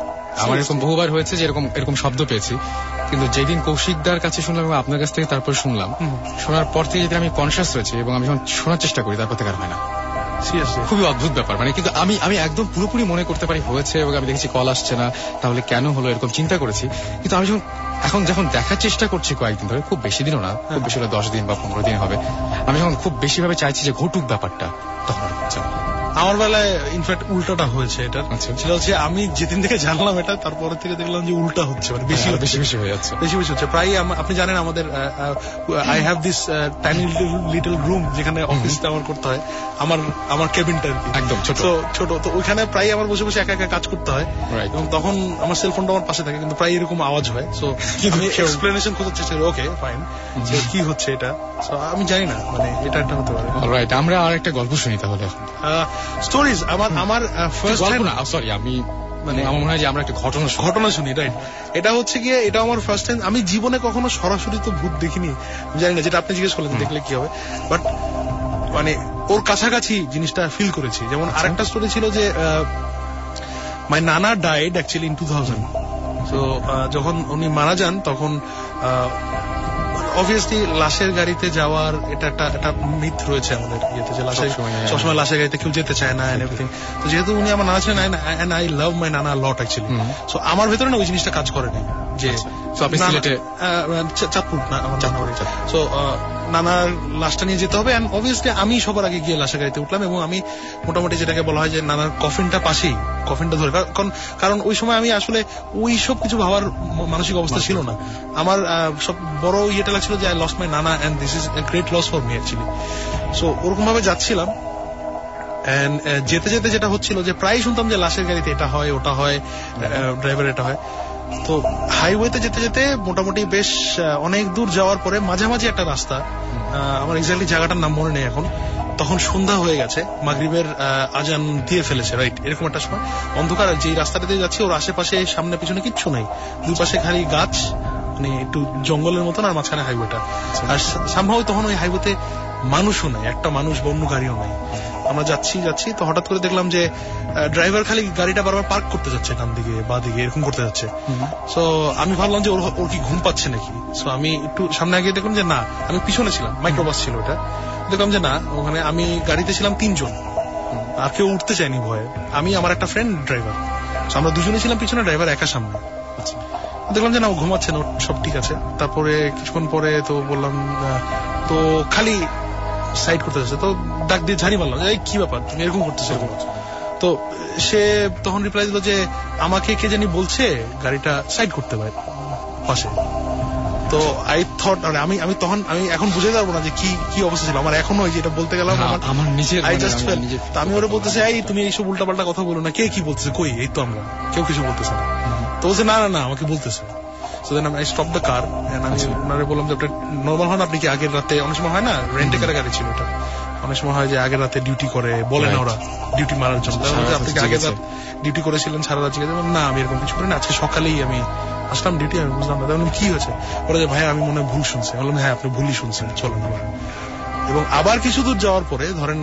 হয়েছে যে এরকম শব্দ পেয়েছি, কিন্তু যেদিন কৌশিকদার কাছে শুনলাম এবং আপনার কাছ থেকে তারপর শুনলাম, শোনার পর থেকে যেদিন আমি কনসিয়াস হয়েছি এবং আমি যখন শোনার চেষ্টা করি, তারপর থেকে আর হয় না। খুবই অদ্ভুত ব্যাপার, মানে কিন্তু আমি একদম পুরোপুরি মনে করতে পারি হয়েছে, এবং আমি দেখেছি কল আসছে না, তাহলে কেন হলো এরকম চিন্তা করেছি। কিন্তু আমি যখন দেখার চেষ্টা করছি কয়েকদিন ধরে, খুব বেশি দিনও না, খুব বেশি হলে 10 দিন বা 15 দিন হবে, আমি যখন খুব বেশি ভাবে চাইছি যে ঘটুক ব্যাপারটা, তখন হচ্ছে না। আমার বেলায় ইনফ্যাক্ট উল্টাটা হয়েছে। এটা সেটা হচ্ছে আমি যেদিন থেকে জানলাম এটা, তারপরে থেকে দেখলাম যে উল্টা হচ্ছে, মানে বেশি হয়ে যাচ্ছে, বেশি হচ্ছে। প্রায় আপনি জানেন আমাদের I have this tiny little room যেখানে অফিসটা আমার করতে হয়, আমার কেবিনটা আর কি একদম ছোট। তো ওইখানে প্রায় আমার বসে বসে একা একা কাজ করতে হয়, এবং তখন আমার সেলফোনটা আমার পাশে থাকে, কিন্তু প্রায় এরকম আওয়াজ হয়। সো আমি এক্সপ্লেনেশন খোঁজার চেষ্টা করি, ওকে ফাইন, যে কি হচ্ছে এটা। সো আমি জানি না, মানে এটা একটা হতে পারে। অলরাইট, আমরা আর একটা গল্প শুনি তাহলে। স্টোরিজ আমার ফার্স্ট টাইম, সরি আমি মানে আমার মনে হয় যে আমরা একটা ঘটনা শুনি। রাইট, এটা হচ্ছে গিয়ে এটা আমার ফার্স্ট টাইম। আমি জীবনে কখনো সরাসরি তো ভূত দেখিনি, জানি না, যেটা আপনি জিজ্ঞেস করলেন দেখলে কি হবে, বাট মানে ওর কাছাকাছি জিনিসটা ফিল করেছি। যেমন আরেকটা স্টোরি ছিল যে মাই নানা ডাইড অ্যাকচুয়ালি ইন 2000। তো যখন উনি মারা যান তখন অবভিয়াসলি লাশের গাড়িতে যাওয়ার এটা একটা মিথ রয়েছে আমাদের ইয়েতে, যে সবসময় লাশের গাড়িতে কেউ যেতে চায় না এন্ড এভরিথিং। তো যেহেতু উনি আমার নানা ছিলেন, এন্ড আই লাভ মাই নানা লট অ্যাকচুয়ালি, সো আমার ভেতরে না ওই জিনিসটা কাজ করে নাই যে চাঁদপুর না আমার নানা বাড়ি। সো নানার লাশটা নিয়ে যেতে হবে, এন্ড অবভিয়াসলি আমি সবার আগে গিয়ে লাশের গাড়িতে উঠলাম, এবং আমি মোটামুটি যেটাকে বলা হয় যে নানার কফিনটা পাশেই, কফিনটা ধরে, কারণ ওই সময় আমি আসলে ওই সব কিছু ভাবার মানসিক অবস্থা ছিল না আমার। সব বড় ইয়েটা লাগছিল যে I lost my nana and this is a great loss for me actually. So ওরকম ভাবে যাচ্ছিলাম, এন্ড যেতে যেতে যেটা হচ্ছিল যে প্রায় শুনতাম যে লাশের গাড়িতে এটা হয়, ওটা হয়, ড্রাইভার এটা হয়। তো হাইওয়েতে যেতে যেতে মোটামুটি বেশ অনেক দূর যাওয়ার পরে মাঝামাঝি একটা রাস্তা, আমার এক্স্যাক্টলি জায়গাটার নাম মনে নেই এখন, তখন সন্ধ্যা হয়ে গেছে, মাগরিবের আজান দিয়ে ফেলেছে, রাইট, এরকম একটা সময় অন্ধকার। যেই রাস্তাটাতে যাচ্ছি ওর আশেপাশে সামনে পিছনে কিচ্ছু নাই, দুই পাশে খালি গাছ, মানে একটু জঙ্গলের মতন, আর মাঝখানে হাইওয়েটা। আর সামহাও তখন ওই হাইওয়েতে মানুষও নাই, একটা মানুষ বা অন্য গাড়িও নাই। আমরা যাচ্ছি তো হঠাৎ করে দেখলাম যে ড্রাইভার খালি গাড়িটা বারবার পার্ক করতে যাচ্ছে, ডান দিকে বা দিকে এরকম করতে যাচ্ছে। সো আমি ভাবলাম যে ওর কি ঘুম পাচ্ছে নাকি। সো আমি একটু সামনে গিয়ে দেখলাম যে না, আমি পিছনে ছিলাম, মাইক্রোবাস ছিল ওটা, দেখলাম যে না, ওখানে আমি গাড়িতে ছিলাম 3 জন, আর কেউ উঠতে চায়নি ভয়ে। আমি, আমার একটা ফ্রেন্ড ড্রাইভার, আমরা দুজনে ছিলাম পিছনে, ড্রাইভার একা সামনে। দেখলাম যে না, ও ঘুমাচ্ছে না, সব ঠিক আছে। তারপরে কিছুক্ষণ পরে তো বললাম, তো খালি সাইড করতে যাচ্ছে, তো ডাক দিয়ে ঝাড়ি মারলাম এই কি ব্যাপার তুমি এরকম করতেছো এরকম করছো। তো সে তখন রিপ্লাই দিল যে আমাকে কে জানি বলছে গাড়িটা সাইড করতে পাশে। তো আই থট আমি তখন আমি এখন বুঝে পারবো না যে কি অবস্থা ছিল আমার এখনো, যেটা বলতে গেলাম আমার নিজের আই জাস্ট ফেল। আমি ওরা বলতেছে এই তুমি এইসব উল্টাপাল্টা কথা বলো না, কে কি বলতেছে, কই এই তো আমরা, কেউ কিছু বলতেছে না। তো বলছে না না না আমাকে বলতেছে। So then I stop the car, আমি ওনারে বললাম যে আপনি নর্মাল হন, আপনি কি আগের রাতে, অনেক সময় হয় না রেন্টে কারে গাড়ি ছিল এটা, অনেক সময় হয় যে আগের রাতে ডিউটি করে, বলে না ওরা ডিউটি মারার জন্য, আপনি কি আগের রাত ডিউটি করেছিলেন সারা রাত জিজ্ঞাসা, না আমি এরকম কিছু করি না, আজকে সকালেই আমি আসলাম ডিউটি, আমি বুঝলাম না। তখন কি হয়েছে, বলে যে ভাই আমি মনে হয় ভুল শুনছি। বললাম হ্যাঁ আপনি ভুলই শুনছেন, চলেন আবার। এবং আবার কিছু দূর যাওয়ার পরে, ধরেন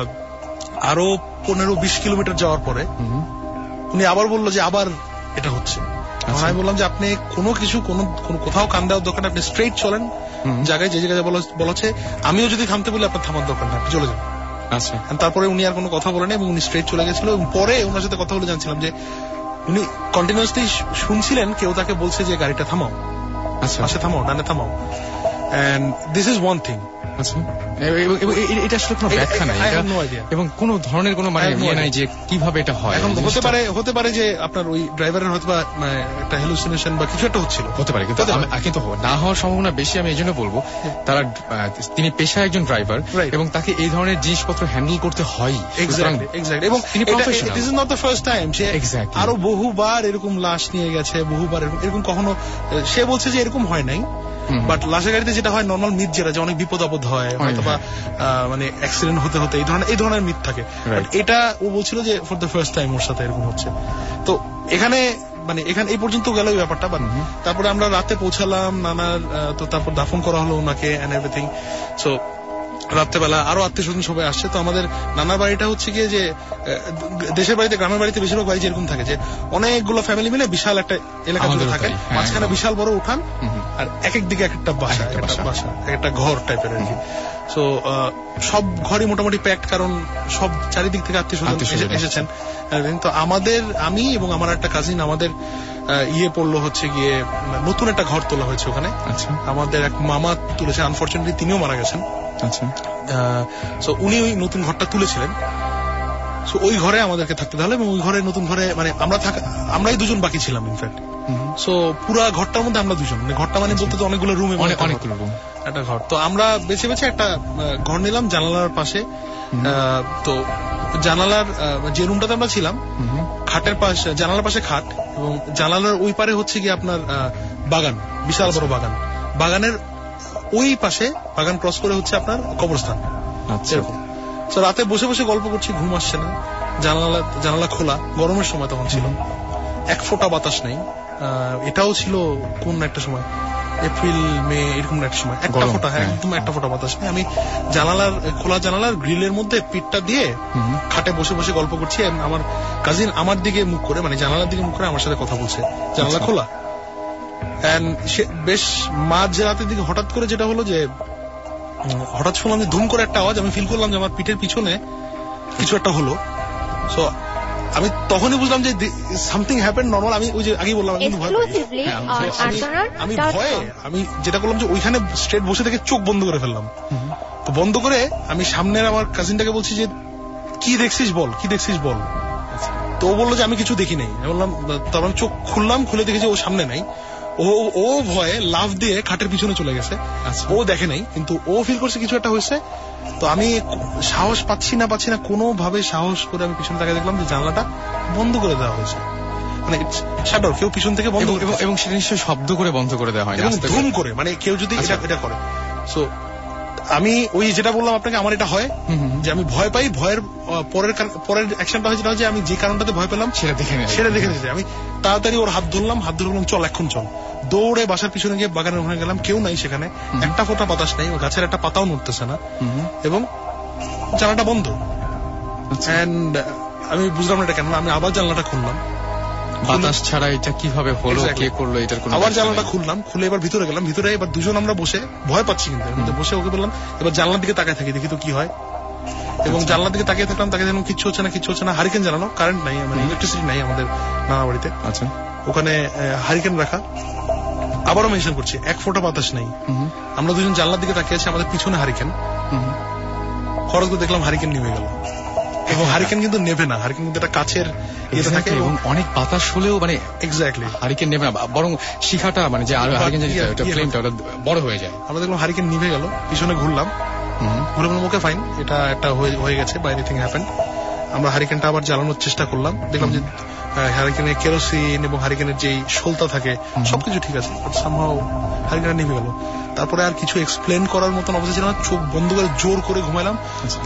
আরো 15-20 কিলোমিটার যাওয়ার পরে উনি আবার বললো যে আবার এটা হচ্ছে। আমি বললাম যে আপনি কোনো কিছু কোথাও কান দেওয়ার দরকার, আপনি স্ট্রেট চলেন জায়গায়, যে জায়গায় বলেছে, আমিও যদি থামতে বলি আপনার থামার দরকার না, আপনি চলে যান। আচ্ছা, তারপরে উনি আর কোনো কথা বলেন এবং উনি স্ট্রেট চলে গেছিল। এবং পরে ওনার সাথে কথা বলে জানছিলাম যে উনি কন্টিনিউয়াসলি শুনছিলেন কেউ তাকে বলছে যে গাড়িটা থামাও, পাশে থামাও, ডানে থামাও, and this is one thing. আচ্ছা, এটা আসলে কোনো ব্যাখ্যা নাই এবং কোন ধরনের কোনো মানে ইয়ে নাই যে কিভাবে এটা হয়। এখন হতে পারে যে আপনার ওই ড্রাইভারের হয়তো একটা হ্যালুসিনেশন বা কিছু একটা হচ্ছিল, হতে পারে, কিন্তু না হওয়ার সম্ভাবনা বেশি। আমি এই জন্য বলবো তিনি পেশায় একজন ড্রাইভার এবং তাকে এই ধরনের জিনিসপত্র হ্যান্ডেল করতে হয়। এবং this is not the first time, সে আরো বহুবার এরকম লাশ নিয়ে গেছে, বহুবার এরকম কখনো, সে বলছে যে এরকম হয় নাই, বাট লাশের গাড়িতে যেটা হয় নর্মাল মিথ, যেটা যে অনেক বিপদ আপদ হয় অথবা মানে অ্যাক্সিডেন্ট হতে এই ধরনের মিথ থাকে। এটা ও বলছিল যে ফর দ্য ফার্স্ট টাইম ওর সাথে এরকম হচ্ছে। তো এখানে এই পর্যন্ত গেল এই ব্যাপারটা। তারপরে আমরা রাতে পৌঁছালাম নানার, তো তারপর দাফন করা হলো ওনাকে এন্ড এভরিথিং। সো রাত্রেবেলা আরো আত্মীয় স্বজন সবাই আসছে। তো আমাদের নানার বাড়িটা হচ্ছে গিয়ে যে দেশের বাড়িতে, গ্রামের বাড়িতে বেশিরভাগ বাড়ি যেরকম থাকে যে অনেকগুলো ফ্যামিলি মিলে বিশাল একটা এলাকা জুড়ে থাকে, মাঝখানে বিশাল বড় উঠান, আর এক দিকে এক একটা বাসা, একটা ঘর টাইপের আর কি। সো সব ঘরই মোটামুটি প্যাকড, কারণ সব চারিদিক থেকে আত্মীয় স্বজন এসেছেন। তো আমি এবং আমার একটা কাজিন, আমাদের পড়লো হচ্ছে গিয়ে নতুন একটা ঘর তোলা হয়েছে ওখানে। আচ্ছা, আমাদের এক মামা তুলেছে, আনফরচুনেটলি তিনিও মারা গেছেন। আচ্ছা, সো উনি ওই নতুন ঘরটা তুলেছিলেন। সো ওই ঘরে আমাদেরকে থাকতে হলো এবং ওই ঘরে নতুন ঘরে আমরাই দুজন বাকি ছিলাম ইনফ্যাক্ট। সো পুরা ঘরটার মধ্যে আমরা দুজন, ঘরটা মানে বলতে তো অনেকগুলো রুম, অনেকগুলো রুম একটা ঘর। তো আমরা বেছে বেছে একটা ঘর নিলাম জানালার পাশে। তো জানালার যে রুমটাতে আমরা ছিলাম, খাটের পাশে, জানালার পাশে খাট, এবং জানালার ওই পারে হচ্ছে গিয়ে আপনার বাগান, বিশাল বড় বাগান। বাগানের ওই পাশে, বাগান ক্রস করে হচ্ছে আপনার কবরস্থান। এরকম। তো রাতে বসে বসে গল্প করছি, ঘুম আসছে না, জানালা খোলা, গরমের সময় তখন ছিল, এক ফোঁটা বাতাস নেই। এটাও ছিল কোন একটা সময়, এপ্রিল মে এরকম একটা সময়, একটা ফোঁটা, একদম একটা ফোঁটা বাতাস নেই। আমি খোলা জানালার গ্রিলের মধ্যে পিঠটা দিয়ে খাটে বসে বসে গল্প করছি। আমার কাজিন আমার দিকে মুখ করে, মানে জানালার দিকে মুখ করে আমার সাথে কথা বলছে, জানালা খোলা। বেশ মাঝ রাতের দিকে হঠাৎ করে যেটা হলো যে, হঠাৎ শুনলাম যে ধুম করে একটা আওয়াজ। আমি ফিল করলাম যে আমার পিঠের পিছনে কিছু একটা হলো। সো আমি তখনই বুঝলাম যে সামথিং হ্যাপেন্ড নর্মাল। আমি ওই যে আগেই বললাম আমি যেটা করলাম যে ওইখানে স্ট্রেট বসে থেকে চোখ বন্ধ করে ফেললাম। তো বন্ধ করে আমি সামনের আমার কাজিনটাকে বলছি যে কি দেখছিস বল, কি দেখছিস বল। তো ও বললো যে আমি কিছু দেখি নাই। আমি বললাম, তারপর চোখ খুললাম, খুলে দেখেছি ও সামনে নাই। ও ভয়ে লাফ দিয়ে খাটের পিছনে চলে গেছে। ও দেখে নাই, কিন্তু ও ফিল করছে কিছু একটা হয়েছে। তো আমি সাহস পাচ্ছি না কোনোভাবে সাহস করে আমি পিছনে তাকে দেখলাম যে জানলাটা বন্ধ করে দেওয়া হয়েছে, মানে শাটার কেউ পিছন থেকে বন্ধ করে, এবং সেটা নিশ্চয়ই শব্দ করে বন্ধ করে দেওয়া হয়, ধুম করে, মানে কেউ যদি এটা করে। সো আমি ওই যেটা বললাম আপনাকে, আমার এটা হয় যে আমি ভয় পাই, ভয়ের পরের অ্যাকশনটা হয় যেটা হয় যে আমি যে কারণটাতে ভয় পেলাম সেটা দেখে নিতে। আমি তাড়াতাড়ি ওর হাত ধরলাম, চল এখন চল। দৌড়ে বাসার পিছনে গিয়ে বাগানের ওখানে গেলাম, কেউ নাই সেখানে, একটা ফোঁটা বাতাস নেই, গাছের একটা পাতাও নড়তেছে না, এবং জানলাটা বন্ধ। এন্ড আমি বুঝলাম না এটা কেন। আমি আবার জানলাটা খুললাম, বাতাস ছাড়া এটা কিভাবে হলো, কে করলো এটার কোনো। আবার জানলাটা খুললাম, খুলে এবার ভিতরে গেলাম। ভিতরে এবার দুজন আমরা বসে ভয় পাচ্ছি, কিন্তু বসে ওকে বললাম এবার জানলার দিকে তাকায় থাকি, দেখি তো কি হয়। এবং জানলার দিকে তাকিয়ে থাকলাম, তাকে দেখলাম কিচ্ছু হচ্ছে না। হারিকেন জ্বালানো, কারেন্ট নাই, মানে ইলেকট্রিসিটি নাই আমাদের নানা বাড়িতে। আচ্ছা, ওখানে হারিকেন রাখা। আবারও মেনশন করছি, এক ফোঁটা বাতাস নেই। আমরা দুজন জানলার দিকে তাকিয়ে আছি, আমাদের পিছনে হারিকেন। হঠাৎ করে দেখলাম হারিকেন নেমে গেল, এবং হারিকেন কিন্তু নেবে না, হারিকেন কিন্তু একটা কাছের ইয়েতে থাকে এবং অনেক বাতাস হলেও মানে এক্স্যাক্টলি হারিকেন নেবে না, বরং শিখাটা মানে যে আরো হারিকেন যেটা ফ্লেমটা ওটা বড় হয়ে যায়। আমরা দেখলাম হারিকেন নিভে গেল, পিছনে ঘুরলাম, ঘুরে ওকে ফাইন, এটা একটা হয়ে গেছে বা এনিথিং হ্যাপেন। আমরা হারিকেনটা আবার জ্বালানোর চেষ্টা করলাম, দেখলাম যে হারিকেনের কেরোসিন এবং হারিকেনের যে সলতা থাকে সবকিছু ঠিক আছে, বাট সামহাও হারিকেনটা নিভে গেল। তারপরে আর কিছু এক্সপ্লেন করার মতন অবস্থা ছিল না, চোখ বন্ধ করে জোর করে ঘুমাইলাম।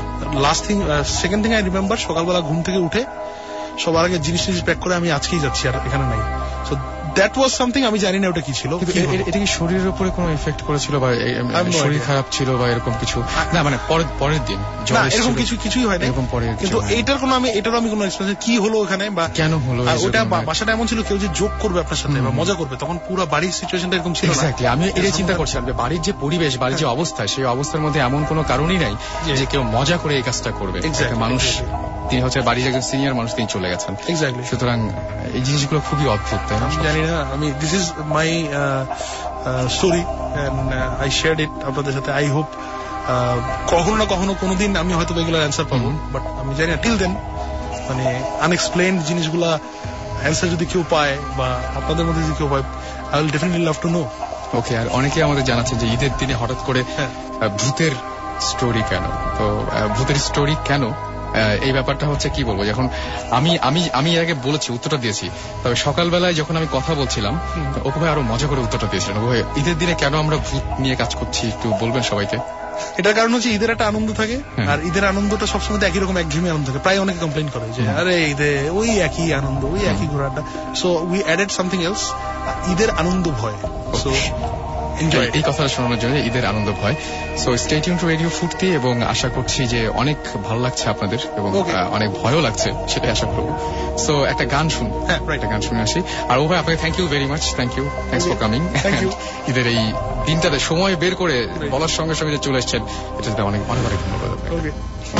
সেকেন্ড থিং আই রিমেম্বার, সকালবেলা ঘুম থেকে উঠে সবার আগে জিনিস প্যাক করে আমি আজকেই যাচ্ছি, আর এখানে নাই। সো দ্যাট ওয়াজ সামথিং, আমি জানি না ওটা কি ছিল। এটা কি শরীরের উপরে কোনো এফেক্ট করেছিল বা শরীর খারাপ ছিল বা এরকম কিছু? না মানে পরের দিন এরকম কিছুই হয় না, কিন্তু এটারও আমি কোনো এক্সপিরিয়েন্স কি হলো ওখানে বা কেন হলো, ওটা বাসাটা এমন ছিল, কেউ যে জোক করবে আপনার সাথে বা মজা করবে, তখন পুরো বাড়ির সিচুয়েশনটা এরকম ছিল না। আমি এটাই চিন্তা করছিলাম যে বাড়ির যে পরিবেশ, বাড়ির যে অবস্থা, সেই অবস্থার মধ্যে এমন কোনো কারণই নাই যে কেউ মজা করে এই কাজটা করবে। মানুষ, তিনি হচ্ছে বাড়ির একজন সিনিয়র মানুষ, তিনি চলে গেছেন। এক্স্যাক্টলি। সুতরাং এই জিনিসগুলো খুবই অদ্ভুত, তাই না? জানি না, আমি this is my story and I shared it আপনাদের সাথে। আই হোপ কখনো না কখনো কোনোদিন আমি হয়তো এগুলোর অ্যান্সার পাবো, বাট আমি জানি না টিল দেন, মানে আনএক্সপ্লেইনড জিনিসগুলা অ্যান্সার যদি কেউ পায় বা আপনাদের মধ্যে যদি কেউ পায়, I will definitely love to know. Okay, আর অনেকে আমাদের জানাচ্ছে যে ঈদের দিনে হঠাৎ করে ভূতের স্টোরি কেন, তো ভূতের স্টোরি কেন এই ব্যাপারটা হচ্ছে কি বলবো, যখন আমি এর আগে বলেছি, উত্তরটা দিয়েছি, তবে সকালবেলায় যখন আমি কথা বলছিলাম ওকে ভাই আরো মজা করে উত্তরটা দিয়েছিলেন। ওকে, ঈদের দিনে কেন আমরা ভূত নিয়ে কাজ করছি একটু বলবেন সবাইকে? এটার কারণ হচ্ছে ঈদের একটা আনন্দ থাকে, আর ঈদের আনন্দটা সবসময় একই রকম একঘেয়েমি আনন্দ থাকে। প্রায় অনেকে কমপ্লেন করে যে আরে ঈদে ওই একই আনন্দ, ওই একই ঘোরাটা। So we added something else, ঈদের আনন্দ ভয়। সো এই কথাটা শোনানোর জন্য ঈদের আনন্দ ভয়। So stay tune to radio Foorti, এবং আশা করছি যে অনেক ভালো লাগছে আপনাদের এবং অনেক ভয়ও লাগছে, সেটাই আশা করবো। সো একটা গান শুনুন, একটা গান শুনে আসি। আর ও ভাই, আপনাকে thank you very much, thanks for coming. ঈদের এই দিনটাতে সময় বের করে বলার সঙ্গে সঙ্গে যে চলে এসছেন, এটা অনেক অনেক অনেক ধন্যবাদ আপনাকে।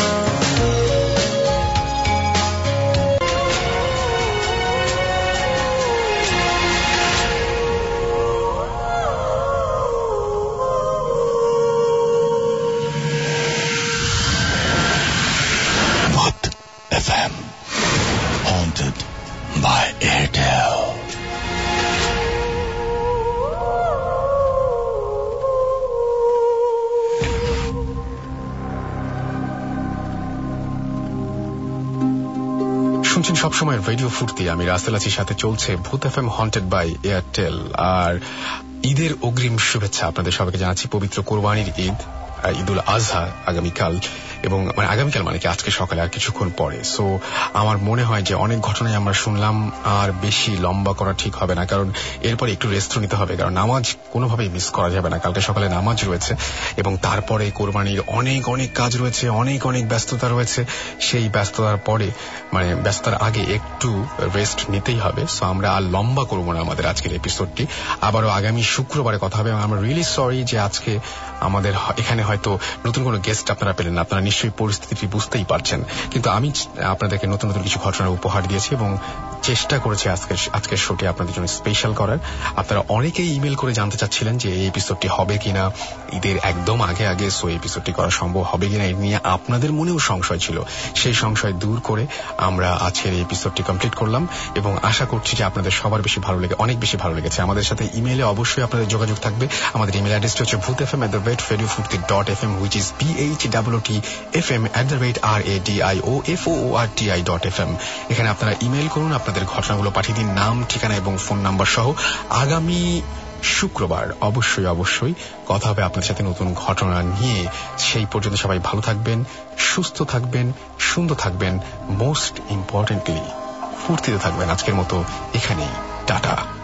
FM, haunted by Airtel. শুনছেন সবসময় রেডিও ফুর্তি, আমি রাসেল আছি, সাথে চলছে ভূত এফএম হন্টেড বাই এয়ারটেল। আর ঈদের অগ্রিম শুভেচ্ছা আপনাদের সবাইকে জানাচ্ছি। পবিত্র কোরবানির ঈদ, ঈদুল আজহা আগামীকাল, এবং মানে আগামীকাল মানে কি আজকে সকালে আর কিছুক্ষণ পরে। সো আমার মনে হয় যে অনেক ঘটনাই আমরা শুনলাম, আর বেশি লম্বা করা ঠিক হবে না, কারণ এরপরে একটু রেস্ট নিতে হবে, কারণ নামাজ কোনোভাবেই মিস করা যাবে না। কালকে সকালে নামাজ রয়েছে এবং তারপরে কোরবানির অনেক অনেক কাজ রয়েছে, অনেক অনেক ব্যস্ততা রয়েছে। সেই ব্যস্ততার পরে মানে ব্যস্ততার আগে একটু রেস্ট নিতেই হবে। সো আমরা আর লম্বা করবো না আমাদের আজকের এপিসোডটি। আবারও আগামী শুক্রবারে কথা হবে। আমরা রিয়েলি সরি যে আজকে আমাদের এখানে হয়তো নতুন কোনো গেস্ট আপনারা পেলেন না, আপনারা নিশ্চয়ই পরিস্থিতিটি বুঝতেই পারছেন, কিন্তু আমি আপনাদেরকে নতুন নতুন কিছু ঘটনার উপহার দিয়েছি এবং চেষ্টা করেছি আজকের শোটি আপনাদের জন্য স্পেশাল করার। আপনারা অনেকেই ইমেল করে জানতে চাচ্ছিলেন যে এই এপিসোডটি হবে কিনা ঈদের একদম আগে আগে, সো এপিসোডটি করা সম্ভব হবে কিনা এই নিয়ে আপনাদের মনেও সংশয় ছিল। সেই সংশয় দূর করে আমরা আজকের এই এপিসোডটি কমপ্লিট করলাম এবং আশা করছি যে আপনাদের সবার বেশি ভালো লেগে, অনেক বেশি ভালো লেগেছে। আমাদের সাথে ইমেইলে অবশ্যই আপনাদের যোগাযোগ থাকবে। আমাদের ইমেল অ্যাড্রেসটি হচ্ছে bhootfm@radiofurti.fm, which is bhootfm@radioforti.fm। এখানে আপনারা ইমেল করুন, আপনাদের ঘটনাগুলো পাঠিয়ে দিন, নাম, ঠিকানা এবং ফোন নাম্বার সহ। আগামী শুক্রবার অবশ্যই কথা হবে আপনাদের সাথে নতুন ঘটনা নিয়ে। সেই পর্যন্ত সবাই ভালো থাকবেন, সুস্থ থাকবেন, সুন্দর থাকবেন, মোস্ট ইম্পর্টেন্টলি ফুর্তিতে থাকবেন। আজকের মতো এখানেই, টাটা।